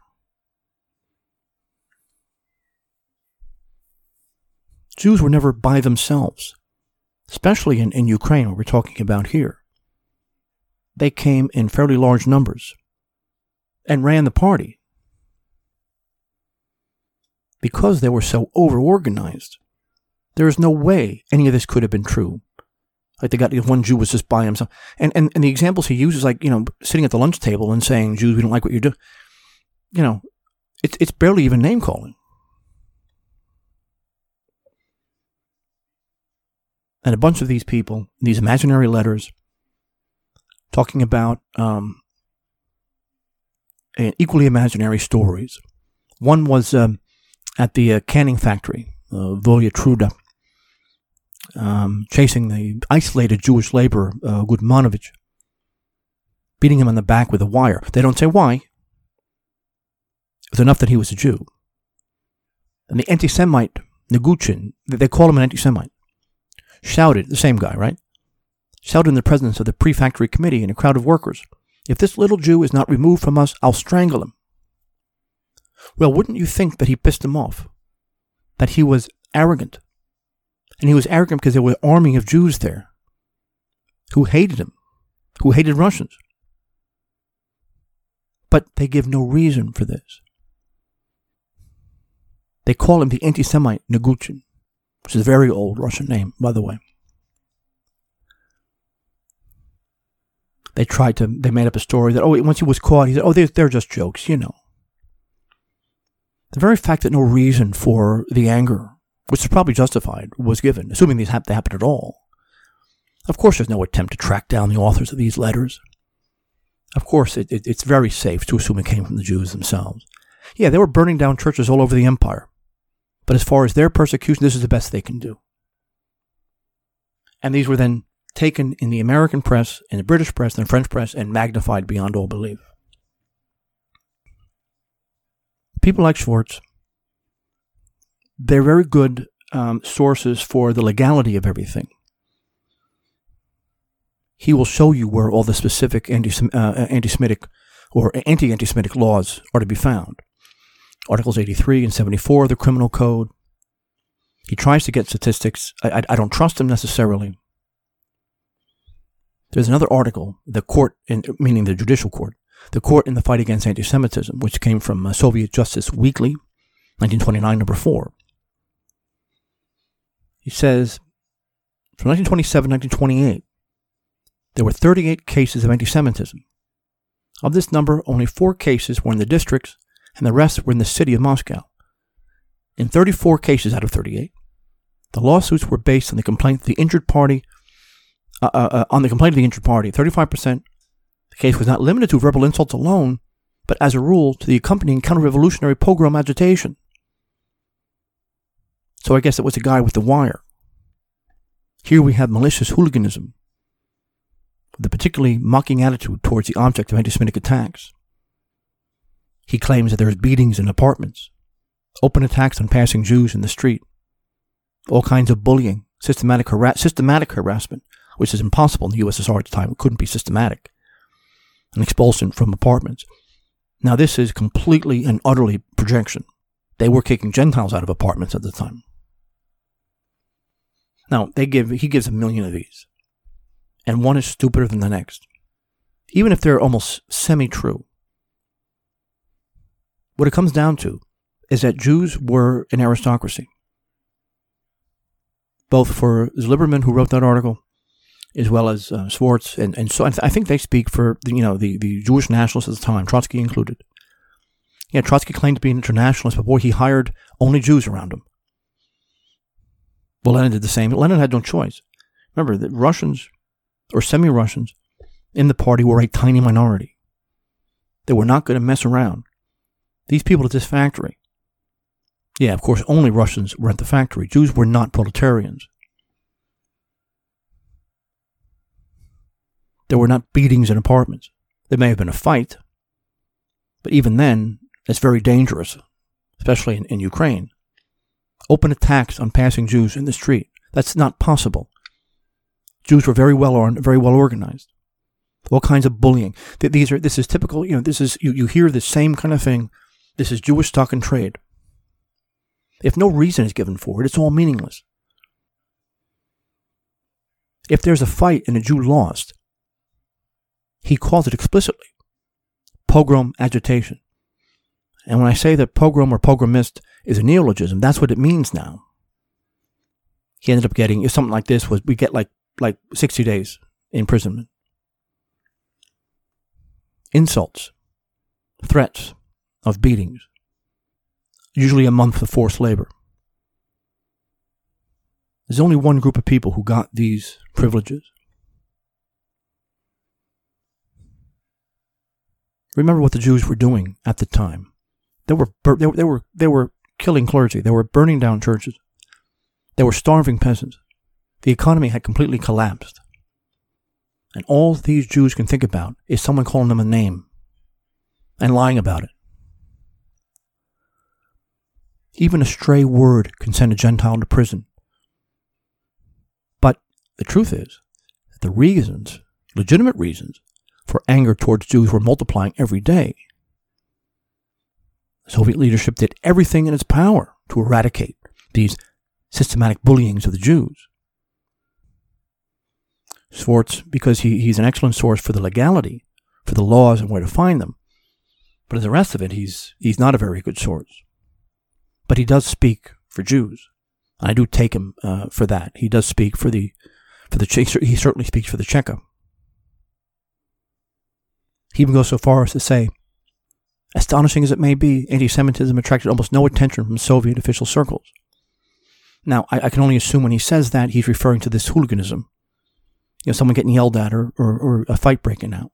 Jews were never by themselves, especially in, in Ukraine, what we're talking about here. They came in fairly large numbers and ran the party. Because they were so over-organized, there is no way any of this could have been true. Like they got, one Jew was just by himself. And, and, and the examples he uses, like, you know, sitting at the lunch table and saying, "Jews, we don't like what you do." You know, it's it's barely even name-calling. And a bunch of these people, these imaginary letters, talking about um, equally imaginary stories. One was um, at the uh, canning factory, uh, Volya Truda, um, chasing the isolated Jewish laborer, uh, Gudmanovich, beating him on the back with a wire. They don't say why. It was enough that he was a Jew. And the anti-Semite, Neguchin, they call him an anti-Semite, shouted, the same guy, right? Shouted in the presence of the pre-factory committee and a crowd of workers, "If this little Jew is not removed from us, I'll strangle him." Well, wouldn't you think that he pissed him off? That he was arrogant. And he was arrogant because there was an army of Jews there who hated him, who hated Russians. But they give no reason for this. They call him the anti-Semite Neguchin, which is a very old Russian name, by the way. They tried to, they made up a story that, oh, once he was caught, he said, oh, they're, they're just jokes, you know. The very fact that no reason for the anger, which is probably justified, was given, assuming these have to happen at all. Of course, there's no attempt to track down the authors of these letters. Of course, it, it, it's very safe to assume it came from the Jews themselves. Yeah, they were burning down churches all over the empire. But as far as their persecution, this is the best they can do. And these were then taken in the American press, in the British press, and the French press, and magnified beyond all belief. People like Schwartz, they're very good um, sources for the legality of everything. He will show you where all the specific anti, uh, anti-Semitic or anti-anti-Semitic laws are to be found. Articles eighty-three and seventy-four of the Criminal Code. He tries to get statistics. I, I, I don't trust him necessarily. There's another article, the court, in, meaning the judicial court, the court in the fight against anti-Semitism, which came from uh, Soviet Justice Weekly, nineteen twenty-nine, number four. He says, from nineteen twenty-seven to nineteen twenty-eight, there were thirty-eight cases of anti-Semitism. Of this number, only four cases were in the districts, and the rest were in the city of Moscow. In thirty-four cases out of thirty-eight, the lawsuits were based on the complaint of the injured party, uh, uh, on the complaint of the injured party. thirty-five percent, the case was not limited to verbal insults alone, but as a rule to the accompanying counter-revolutionary pogrom agitation. So I guess it was a guy with the wire. Here we have malicious hooliganism, with a particularly mocking attitude towards the object of anti-Semitic attacks. He claims that there is beatings in apartments, open attacks on passing Jews in the street, all kinds of bullying, systematic, hara- systematic harassment, which is impossible in the U S S R at the time. It couldn't be systematic, and expulsion from apartments. Now this is completely and utterly projection. They were kicking Gentiles out of apartments at the time. Now they give he gives a million of these, and one is stupider than the next, even if they're almost semi-true. What it comes down to is that Jews were an aristocracy, both for Zliberman, who wrote that article, as well as uh, Swartz, and, and so I, th- I think they speak for the, you know the, the Jewish nationalists at the time, Trotsky included. Yeah, Trotsky claimed to be an internationalist, but boy, he hired only Jews around him. Well, Lenin did the same. Lenin had no choice. Remember that Russians or semi-Russians in the party were a tiny minority. They were not going to mess around. These people at this factory, yeah, of course, only Russians were at the factory. Jews were not proletarians. There were not beatings in apartments. There may have been a fight, but even then, that's very dangerous, especially in, in Ukraine. Open attacks on passing Jews in the street. That's not possible. Jews were very well armed, very well organized. All kinds of bullying. These are. This is typical. You know. This is. You, you hear the same kind of thing. This is Jewish stock and trade. If no reason is given for it, it's all meaningless. If there's a fight and a Jew lost, he calls it explicitly pogrom agitation. And when I say that pogrom or pogromist is a neologism, that's what it means now. He ended up getting, if something like this was, we get like like sixty days imprisonment. Insults, threats of beatings, usually a month of forced labor. There's only one group of people who got these privileges. Remember what the Jews were doing at the time. They were they were they were, they were killing clergy. They were burning down churches. They were starving peasants. The economy had completely collapsed. And all these Jews can think about is someone calling them a name and lying about it. Even a stray word can send a Gentile to prison. But the truth is that the reasons, legitimate reasons, for anger towards Jews were multiplying every day. The Soviet leadership did everything in its power to eradicate these systematic bullyings of the Jews. Swartz, because he, he's an excellent source for the legality, for the laws and where to find them. But as the rest of it, he's he's not a very good source. But he does speak for Jews. I do take him uh, for that. He does speak for the for the he certainly speaks for the Cheka. He even goes so far as to say, astonishing as it may be, anti-Semitism attracted almost no attention from Soviet official circles. Now, I, I can only assume when he says that, he's referring to this hooliganism. You know, someone getting yelled at or, or, or a fight breaking out.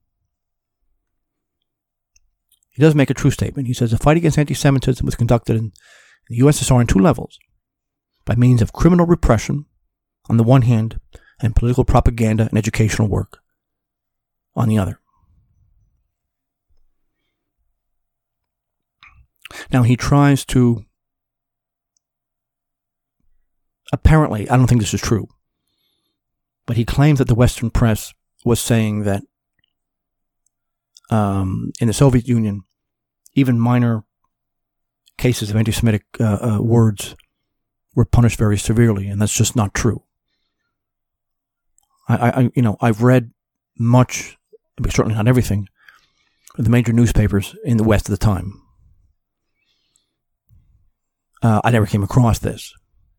He does make a true statement. He says, the fight against anti-Semitism was conducted in the U S S R on two levels, by means of criminal repression on the one hand, and political propaganda and educational work on the other. Now, he tries to apparently, I don't think this is true, but he claims that the Western press was saying that um, in the Soviet Union, even minor cases of anti-Semitic uh, uh, words were punished very severely, and that's just not true. I, I, you know, I've read much, certainly not everything, of the major newspapers in the West at the time. Uh, I never came across this.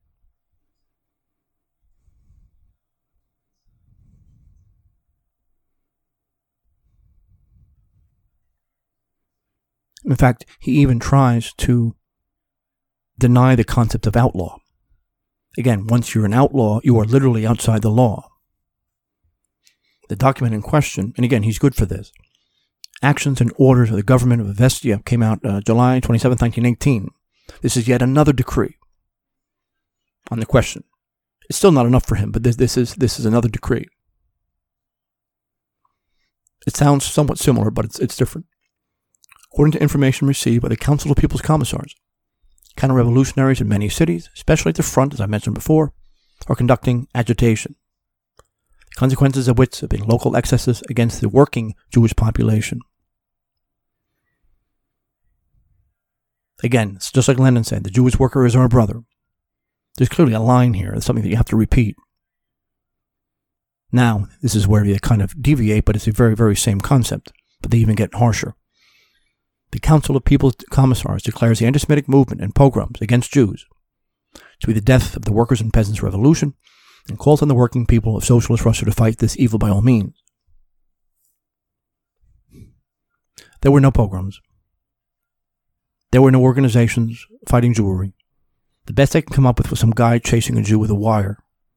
In fact, he even tries to deny the concept of outlaw. Again, once you're an outlaw, you are literally outside the law. The document in question, and again, he's good for this, Actions and Orders of the Government of Vestia, came out uh, July twenty-seventh, nineteen eighteen. This is yet another decree on the question. It's still not enough for him, but this, this is this is another decree. It sounds somewhat similar, but it's it's different. According to information received by the Council of People's Commissars, counter-revolutionaries in many cities, especially at the front, as I mentioned before, are conducting agitation, the consequences of which have been local excesses against the working Jewish population. Again, it's just like Lenin said, the Jewish worker is our brother. There's clearly a line here. It's something that you have to repeat. Now, this is where you kind of deviate, but it's the very, very same concept, but they even get harsher. The Council of People's Commissars declares the anti-Semitic movement and pogroms against Jews to be the death of the workers' and peasants' revolution, and calls on the working people of socialist Russia to fight this evil by all means. There were no pogroms. There were no organizations fighting Jewry. The best they can come up with was some guy chasing a Jew with a wire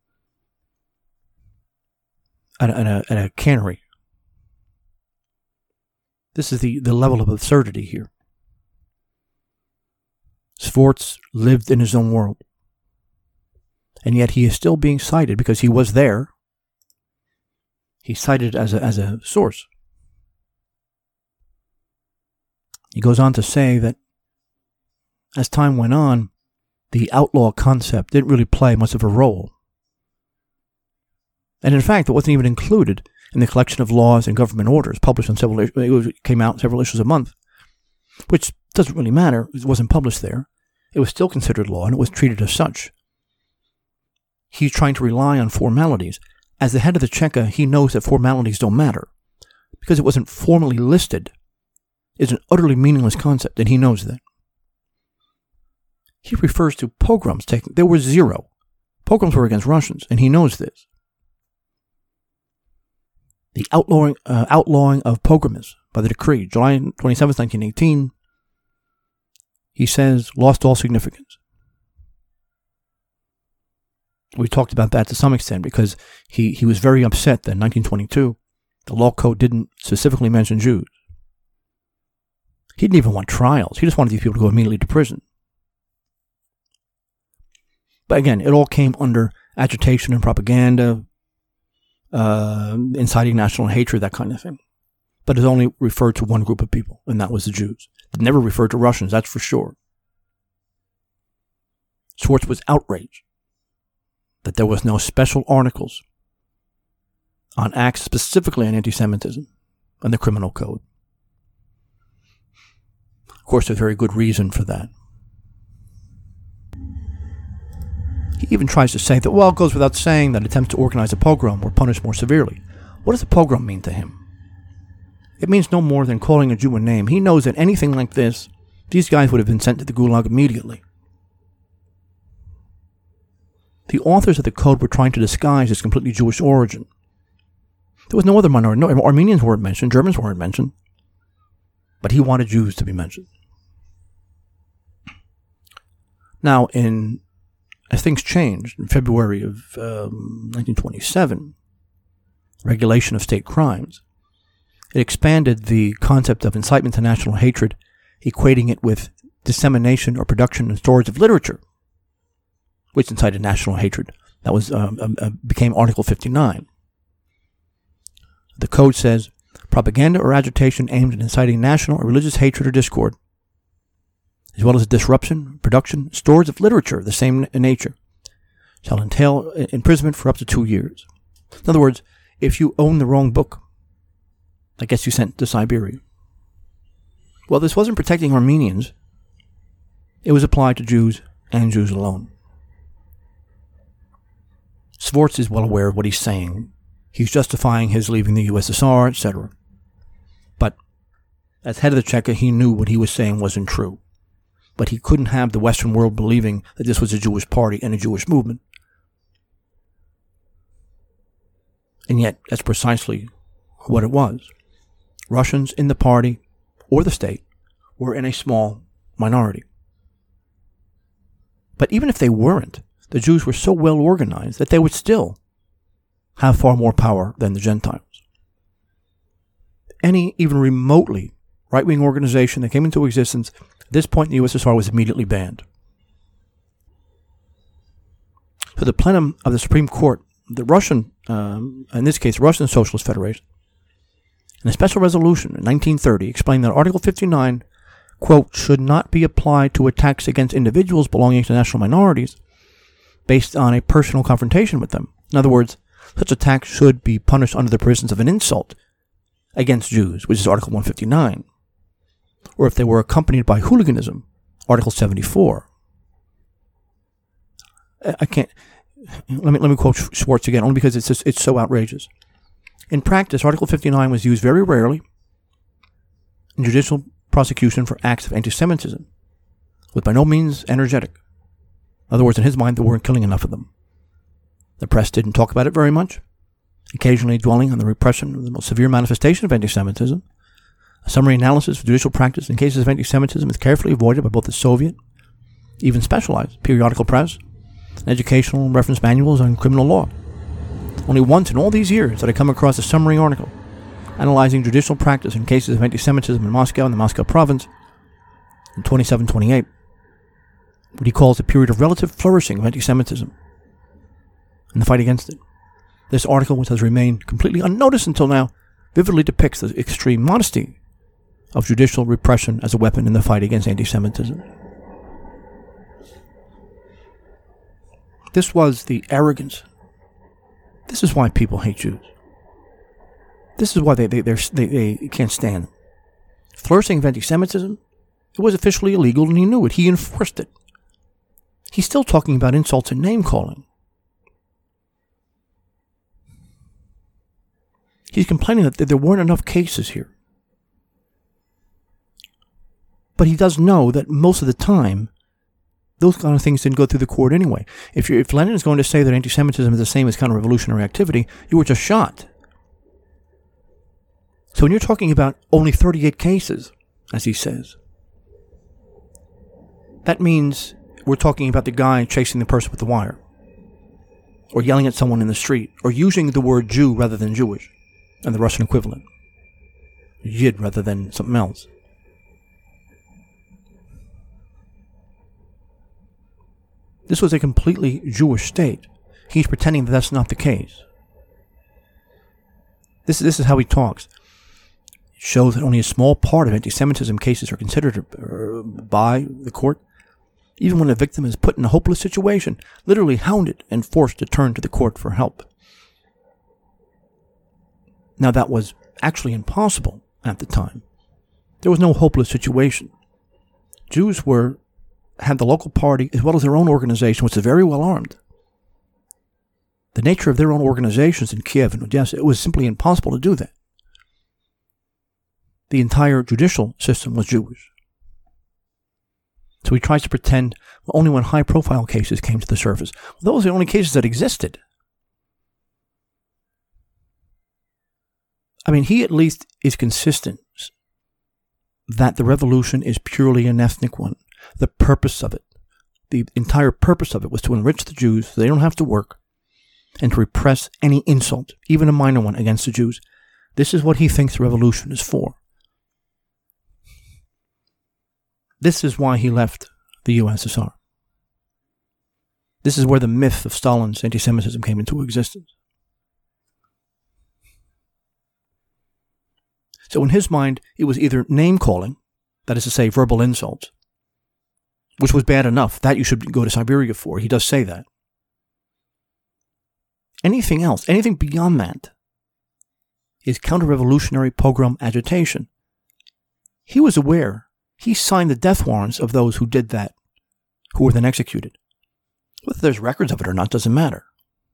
at a, at a, at a cannery. This is the, the level of absurdity here. Swartz lived in his own world. And yet he is still being cited because he was there. He's cited as a, as a source. He goes on to say that as time went on, the outlaw concept didn't really play much of a role. And in fact, it wasn't even included in the collection of laws and government orders published in several, it came out in several issues a month, which doesn't really matter. It wasn't published there. It was still considered law, and it was treated as such. He's trying to rely on formalities. As the head of the Cheka, he knows that formalities don't matter. Because it wasn't formally listed, it's an utterly meaningless concept, and he knows that. He refers to pogroms taking. There were zero. Pogroms were against Russians, and he knows this. The outlawing, uh, outlawing of pogroms by the decree, July twenty-seventh, nineteen eighteen, he says, lost all significance. We talked about that to some extent because he, he was very upset that in nineteen twenty-two, the law code didn't specifically mention Jews. He didn't even want trials. He just wanted these people to go immediately to prison. But again, it all came under agitation and propaganda, uh, inciting national hatred, that kind of thing. But it only referred to one group of people, and that was the Jews. It never referred to Russians, that's for sure. Swartz was outraged that there was no special articles on acts specifically on anti-Semitism in the criminal code. Of course, there's very good reason for that. He even tries to say that, well, it goes without saying that attempts to organize a pogrom were punished more severely. What does a pogrom mean to him? It means no more than calling a Jew a name. He knows that anything like this, these guys would have been sent to the Gulag immediately. The authors of the code were trying to disguise its completely Jewish origin. There was no other minority. No, Armenians weren't mentioned. Germans weren't mentioned. But he wanted Jews to be mentioned. Now, in as things changed, in February of um, nineteen twenty-seven, regulation of state crimes, it expanded the concept of incitement to national hatred, equating it with dissemination or production and storage of literature, which incited national hatred. That was um, uh, became Article fifty-nine. The code says, propaganda or agitation aimed at inciting national or religious hatred or discord, as well as disruption, production, storage of literature of the same nature, shall entail imprisonment for up to two years. In other words, if you own the wrong book, that gets you sent to Siberia. Well, this wasn't protecting Armenians. It was applied to Jews and Jews alone. Swartz is well aware of what he's saying. He's justifying his leaving the U S S R, et cetera. But as head of the Cheka, he knew what he was saying wasn't true. But he couldn't have the Western world believing that this was a Jewish party and a Jewish movement. And yet, that's precisely what it was. Russians in the party or the state were in a small minority. But even if they weren't, the Jews were so well organized that they would still have far more power than the Gentiles. Any even remotely right-wing organization that came into existence at this point in the U S S R was immediately banned. So the plenum of the Supreme Court, the Russian, um, in this case, Russian Socialist Federation, in a special resolution in nineteen thirty explained that Article fifty-nine, quote, should not be applied to attacks against individuals belonging to national minorities based on a personal confrontation with them. In other words, such attacks should be punished under the provisions of an insult against Jews, which is Article one fifty-nine, or if they were accompanied by hooliganism, Article seventy-four. I can't. Let me let me quote Swartz again, only because it's just, it's so outrageous. In practice, Article fifty-nine was used very rarely in judicial prosecution for acts of anti-Semitism, was by no means energetic. In other words, in his mind, they weren't killing enough of them. The press didn't talk about it very much, occasionally dwelling on the repression of the most severe manifestation of anti-Semitism. A summary analysis of judicial practice in cases of anti-Semitism is carefully avoided by both the Soviet, even specialized, periodical press, and educational reference manuals on criminal law. Only once in all these years did I come across a summary article analyzing judicial practice in cases of anti-Semitism in Moscow and the Moscow province in twenty-seven twenty-eight, what he calls a period of relative flourishing of anti-Semitism and the fight against it. This article, which has remained completely unnoticed until now, vividly depicts the extreme modesty of judicial repression as a weapon in the fight against anti-Semitism. This was the arrogance. This is why people hate Jews. This is why they, they, they, they can't stand them. Flourishing of anti-Semitism, it was officially illegal and he knew it. He enforced it. He's still talking about insults and name-calling. He's complaining that there weren't enough cases here. But he does know that most of the time, those kind of things didn't go through the court anyway. If you're, if Lenin is going to say that anti-Semitism is the same as counter-revolutionary activity, you were just shot. So when you're talking about only thirty-eight cases, as he says, that means we're talking about the guy chasing the person with the wire, or yelling at someone in the street, or using the word Jew rather than Jewish, and the Russian equivalent, Yid rather than something else. This was a completely Jewish state. He's pretending that that's not the case. This, this is how he talks. It shows that only a small part of anti-Semitism cases are considered uh, by the court, even when a victim is put in a hopeless situation, literally hounded and forced to turn to the court for help. Now, that was actually impossible at the time. There was no hopeless situation. Jews were had the local party as well as their own organization, which is very well armed. The nature of their own organizations in Kiev and Odessa, it was simply impossible to do that. The entire judicial system was Jewish. So he tries to pretend well, only when high-profile cases came to the surface. Well, those are the only cases that existed. I mean, he at least is consistent that the revolution is purely an ethnic one. The purpose of it, the entire purpose of it was to enrich the Jews so they don't have to work and to repress any insult, even a minor one, against the Jews. This is what he thinks the revolution is for. This is why he left the U S S R. This is where the myth of Stalin's anti-Semitism came into existence. So in his mind, it was either name-calling, that is to say, verbal insults, which was bad enough. That you should go to Siberia for. He does say that. Anything else, anything beyond that, is counter-revolutionary pogrom agitation. He was aware. He signed the death warrants of those who did that, who were then executed. Whether there's records of it or not doesn't matter.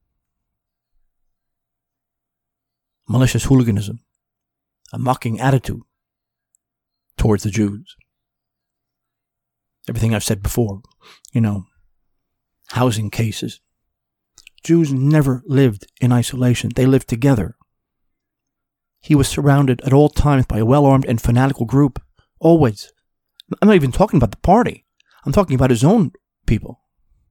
Malicious hooliganism, a mocking attitude towards the Jews. Everything I've said before, you know, housing cases. Jews never lived in isolation. They lived together. He was surrounded at all times by a well-armed and fanatical group. Always. I'm not even talking about the party. I'm talking about his own people.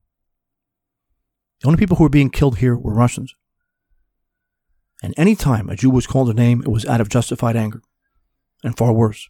The only people who were being killed here were Russians. And any time a Jew was called a name, it was out of justified anger. And far worse.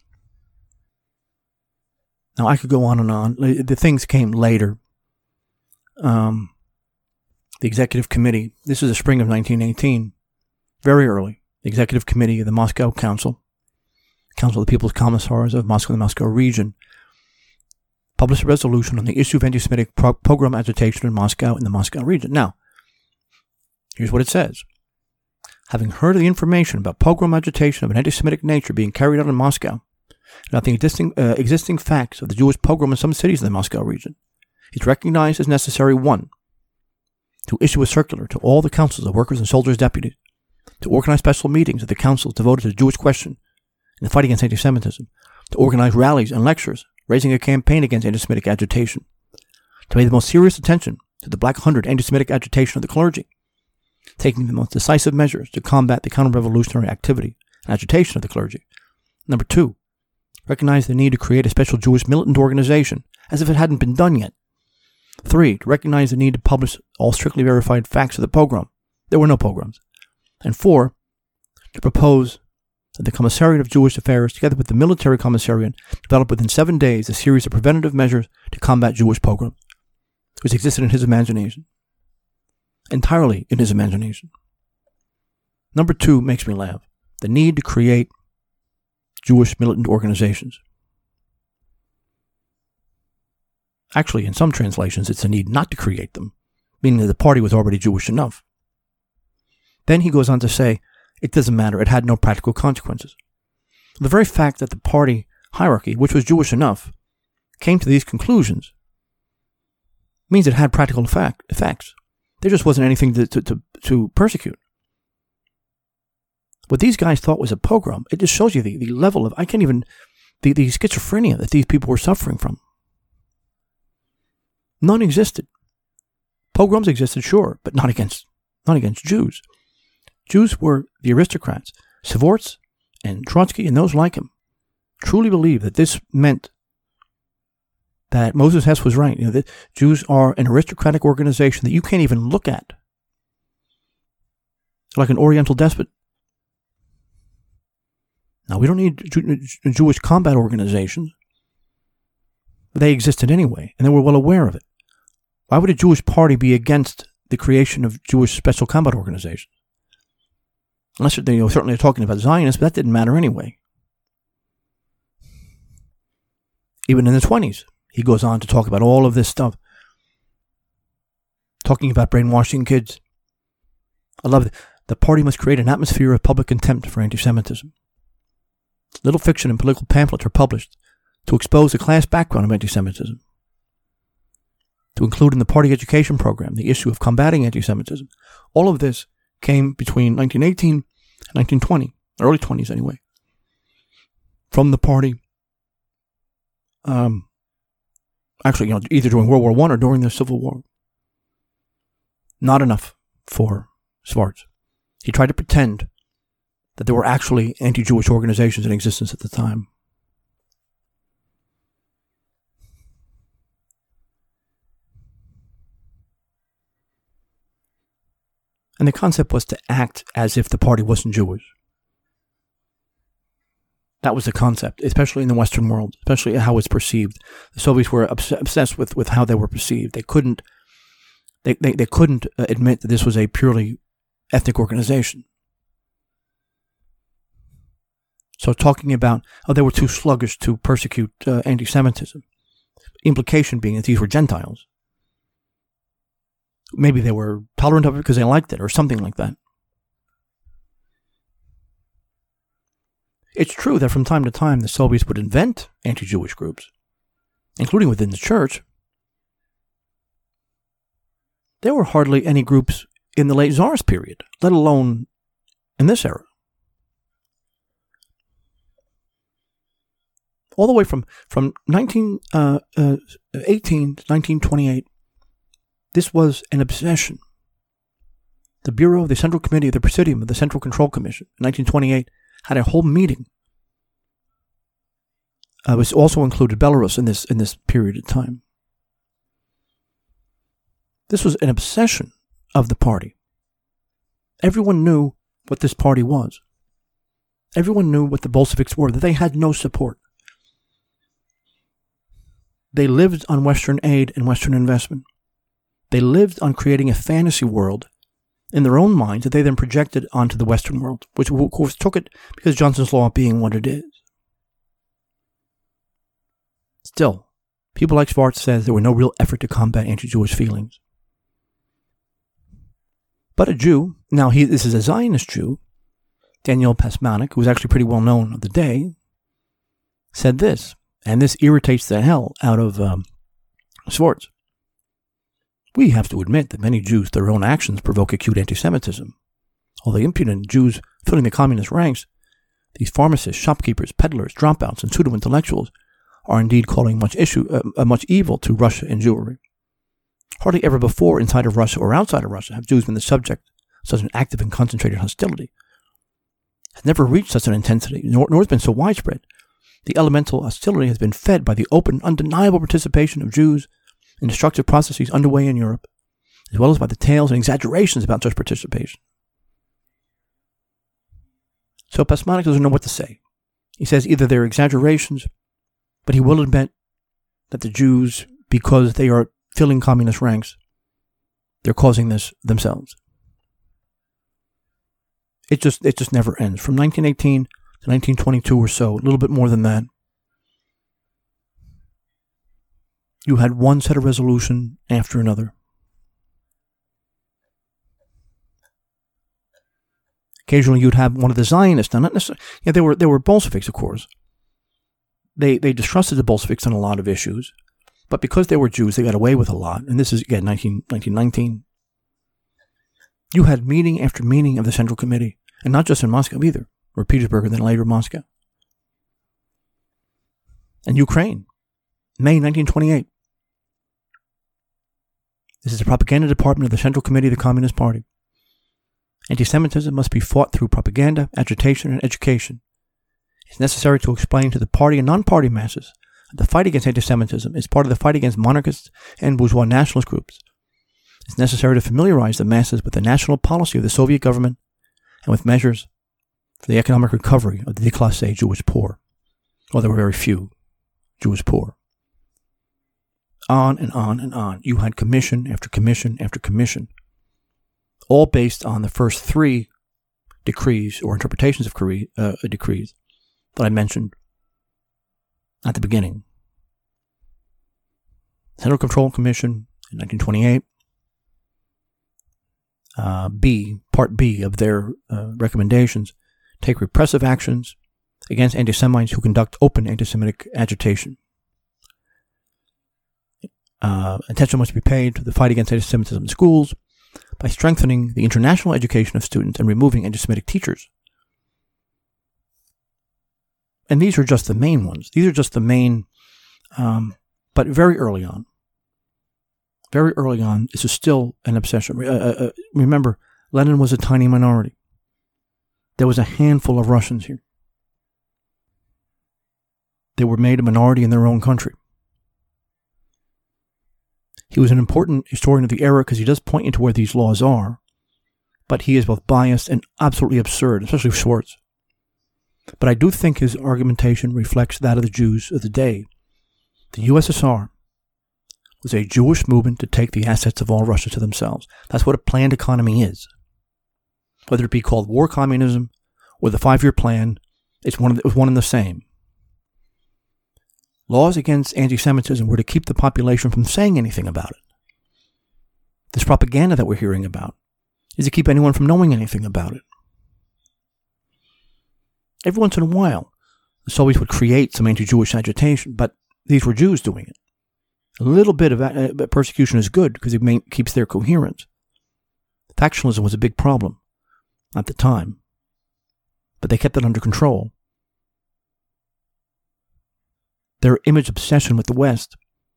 Now, I could go on and on. The things came later. Um, the executive committee, this is the spring of nineteen eighteen, very early. The executive committee of the Moscow Council, Council of the People's Commissars of Moscow and the Moscow region, published a resolution on the issue of anti-Semitic pro- pogrom agitation in Moscow and the Moscow region. Now, here's what it says. Having heard of the information about pogrom agitation of an anti-Semitic nature being carried out in Moscow, and about the existing, uh, existing facts of the Jewish pogrom in some cities in the Moscow region, it's recognized as necessary, one, to issue a circular to all the councils of workers and soldiers' deputies, to organize special meetings of the councils devoted to the Jewish question and the fight against anti-Semitism, to organize rallies and lectures raising a campaign against anti-Semitic agitation, to pay the most serious attention to the Black Hundred anti-Semitic agitation of the clergy, taking the most decisive measures to combat the counter-revolutionary activity and agitation of the clergy. Number two, recognize the need to create a special Jewish militant organization, as if it hadn't been done yet. Three, to recognize the need to publish all strictly verified facts of the pogrom. There were no pogroms. And four, to propose that the Commissariat of Jewish Affairs, together with the Military Commissariat, develop within seven days a series of preventative measures to combat Jewish pogroms, which existed in his imagination. Entirely in his imagination. Number two makes me laugh. The need to create Jewish militant organizations. Actually, in some translations, it's a need not to create them, meaning that the party was already Jewish enough. Then he goes on to say, it doesn't matter, it had no practical consequences. The very fact that the party hierarchy, which was Jewish enough, came to these conclusions means it had practical effect, effects. There just wasn't anything to, to, to, to persecute. What these guys thought was a pogrom, it just shows you the, the level of, I can't even, the, the schizophrenia that these people were suffering from. None existed. Pogroms existed, sure, but not against, not against Jews. Jews were the aristocrats. Swartz and Trotsky and those like him truly believed that this meant that Moses Hess was right. You know, that Jews are an aristocratic organization that you can't even look at. Like an Oriental despot. Now, we don't need Jew- Jewish combat organizations. They existed anyway, and they were well aware of it. Why would a Jewish party be against the creation of Jewish special combat organizations? Unless they you know, certainly are talking about Zionists, but that didn't matter anyway. Even in the twenties, he goes on to talk about all of this stuff. Talking about brainwashing kids. I love it. The party must create an atmosphere of public contempt for anti-Semitism. Little fiction and political pamphlets are published to expose the class background of anti-Semitism. To include in the party education program the issue of combating anti-Semitism. All of this came between nineteen eighteen and nineteen twenty, early twenties anyway, from the party. Um, actually, you know, either during World War One or during the Civil War. Not enough for Swartz. He tried to pretend that there were actually anti-Jewish organizations in existence at the time. And the concept was to act as if the party wasn't Jewish. That was the concept, especially in the Western world, especially how it's perceived. The Soviets were obs- obsessed with, with how they were perceived. They couldn't, they, they, they couldn't admit that this was a purely ethnic organization. So talking about, oh, they were too sluggish to persecute uh, anti-Semitism. Implication being that these were Gentiles. Maybe they were tolerant of it because they liked it or something like that. It's true that from time to time the Soviets would invent anti-Jewish groups, including within the church. There were hardly any groups in the late Tsarist period, let alone in this era. All the way from, from nineteen eighteen to nineteen twenty-eight, this was an obsession. The Bureau of the Central Committee of the Presidium of the Central Control Commission in nineteen twenty-eight had a whole meeting. Uh, which also included Belarus in this in this period of time. This was an obsession of the party. Everyone knew what this party was. Everyone knew what the Bolsheviks were, that they had no support. They lived on Western aid and Western investment. They lived on creating a fantasy world in their own minds that they then projected onto the Western world, which of course took it because Johnson's Law being what it is. Still, people like Schwartz says there were no real effort to combat anti-Jewish feelings. But a Jew, now he this is a Zionist Jew, Daniel Pasmanik, who was actually pretty well known of the day, said this, and this irritates the hell out of um, Schwartz. We have to admit that many Jews, their own actions, provoke acute anti-Semitism. All the impudent Jews filling the communist ranks, these pharmacists, shopkeepers, peddlers, dropouts, and pseudo-intellectuals, are indeed calling much issue, uh, much evil to Russia and Jewry. Hardly ever before, inside of Russia or outside of Russia, have Jews been the subject of such an active and concentrated hostility. Has never reached such an intensity, nor, nor has been so widespread. The elemental hostility has been fed by the open, undeniable participation of Jews in destructive processes underway in Europe, as well as by the tales and exaggerations about such participation. So Pasmanik doesn't know what to say. He says either they're exaggerations, but he will admit that the Jews, because they are filling communist ranks, they're causing this themselves. It just it just never ends. From nineteen eighteen to nineteen twenty-two or so, a little bit more than that, you had one set of resolution after another. Occasionally you'd have one of the Zionists, now not necessarily, yeah, they were, they were Bolsheviks, of course. They they distrusted the Bolsheviks on a lot of issues, but because they were Jews, they got away with a lot. And this is, again, nineteen nineteen. You had meeting after meeting of the Central Committee, and not just in Moscow either, or Petersburg, and then later Moscow. And Ukraine, May nineteen twenty-eight. This is the propaganda department of the Central Committee of the Communist Party. Anti-Semitism must be fought through propaganda, agitation, and education. It's necessary to explain to the party and non-party masses that the fight against anti-Semitism is part of the fight against monarchists and bourgeois nationalist groups. It's necessary to familiarize the masses with the national policy of the Soviet government and with measures for the economic recovery of the déclassé Jewish poor. Well, there were very few Jewish poor. On and on and on. You had commission after commission after commission, all based on the first three decrees or interpretations of uh, decrees that I mentioned at the beginning. Central Control Commission in nineteen twenty-eight. Uh, B, Part B of their uh, recommendations, take repressive actions against anti-Semites who conduct open anti-Semitic agitation. Uh, attention must be paid to the fight against anti-Semitism in schools by strengthening the international education of students and removing anti-Semitic teachers. And these are just the main ones. These are just the main, um, but very early on. Very early on, this is still an obsession. Uh, uh, remember, Lenin was a tiny minority. There was a handful of Russians here. They were made a minority in their own country. He was an important historian of the era because he does point into where these laws are, but he is both biased and absolutely absurd, especially Schwartz. But I do think his argumentation reflects that of the Jews of the day. The U S S R was a Jewish movement to take the assets of all Russia to themselves. That's what a planned economy is. Whether it be called war communism or the five-year plan, it's one, of the, it was one and the same. Laws against anti-Semitism were to keep the population from saying anything about it. this propaganda that we're hearing about is to keep anyone from knowing anything about it. Every once in a while, the Soviets would create some anti-Jewish agitation, but these were Jews doing it. A little bit of uh, persecution is good because it may, keeps their coherence. Factionalism was a big problem at the time, but they kept it under control. Their image obsession with the West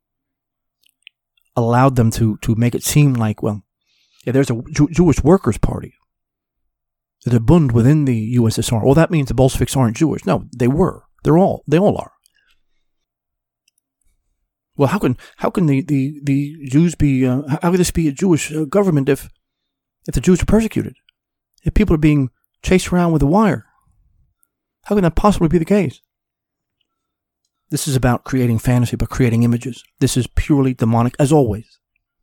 allowed them to, to make it seem like, well, yeah, there's a Jew- Jewish Workers' Party. There's a Bund within the U S S R. Well, that means the Bolsheviks aren't Jewish. No, they were. They're all. They all are. Well, how can how can the, the, the Jews be? Uh, how could this be a Jewish uh, government if if the Jews are persecuted? If people are being chased around with a wire? How can that possibly be the case? This is about creating fantasy, but creating images. This is purely demonic, as always.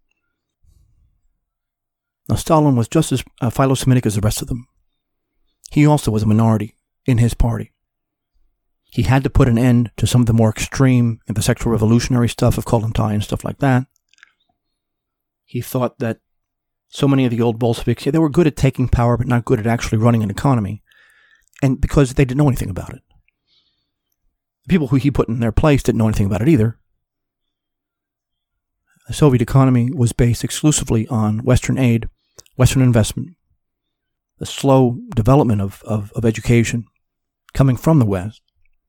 Now, Stalin was just as uh, philo-Semitic as the rest of them. He also was a minority in his party. He had to put an end to some of the more extreme and the sexual revolutionary stuff of Kollontai and stuff like that. He thought that so many of the old Bolsheviks, yeah, they were good at taking power, but not good at actually running an economy. And because they didn't know anything about it. The people who he put in their place didn't know anything about it either. The Soviet economy was based exclusively on Western aid, Western investment, the slow development of, of, of education coming from the West.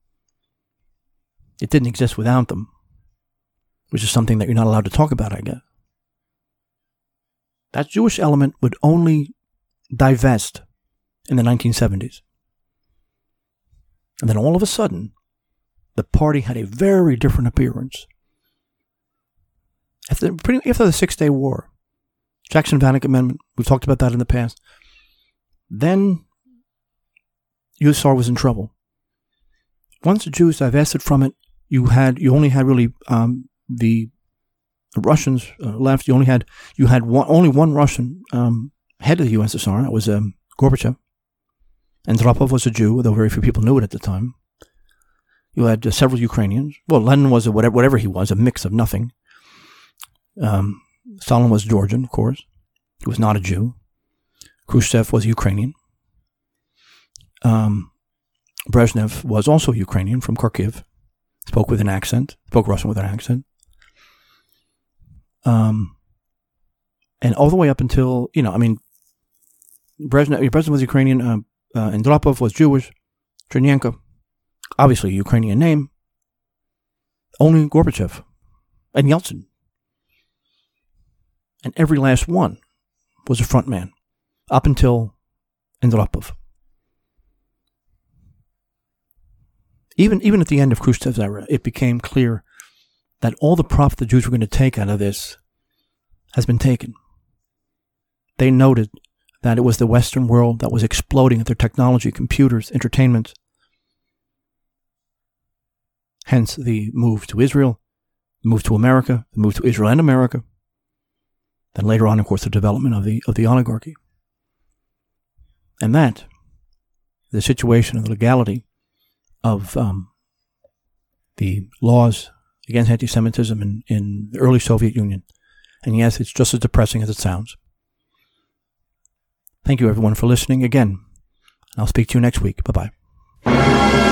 It didn't exist without them, which is something that you're not allowed to talk about, I guess. That Jewish element would only divest in the nineteen seventies. And then all of a sudden, the party had a very different appearance. After, pretty, after the Six-Day War, Jackson-Vanik Amendment, we've talked about that in the past, then U S S R was in trouble. Once the Jews divested from it, you had you only had really um, the Russians uh, left. You only had you had one, only one Russian um, head of the U S S R. That was um, Gorbachev. Andropov was a Jew, though very few people knew it at the time. You had uh, several Ukrainians. Well, Lenin was a whatever, whatever he was, a mix of nothing. Um, Stalin was Georgian, of course. He was not a Jew. Khrushchev was Ukrainian. Um, Brezhnev was also Ukrainian from Kharkiv. Spoke with an accent. Spoke Russian with an accent. Um, and all the way up until, you know, I mean, Brezhnev, Brezhnev was Ukrainian. Uh, uh, Andropov was Jewish. Chernenko, obviously a Ukrainian name. Only Gorbachev and Yeltsin. And every last one was a front man up until Andropov. Even, even at the end of Khrushchev's era, it became clear that all the profit the Jews were going to take out of this has been taken. They noted that it was the Western world that was exploding at their technology, computers, entertainment. Hence the move to Israel, the move to America, the move to Israel and America. Then later on, of course, the development of the of the oligarchy. And that, the situation of the legality of um, the laws against anti-Semitism in, in the early Soviet Union. And yes, it's just as depressing as it sounds. Thank you, everyone, for listening again. I'll speak to you next week. Bye-bye.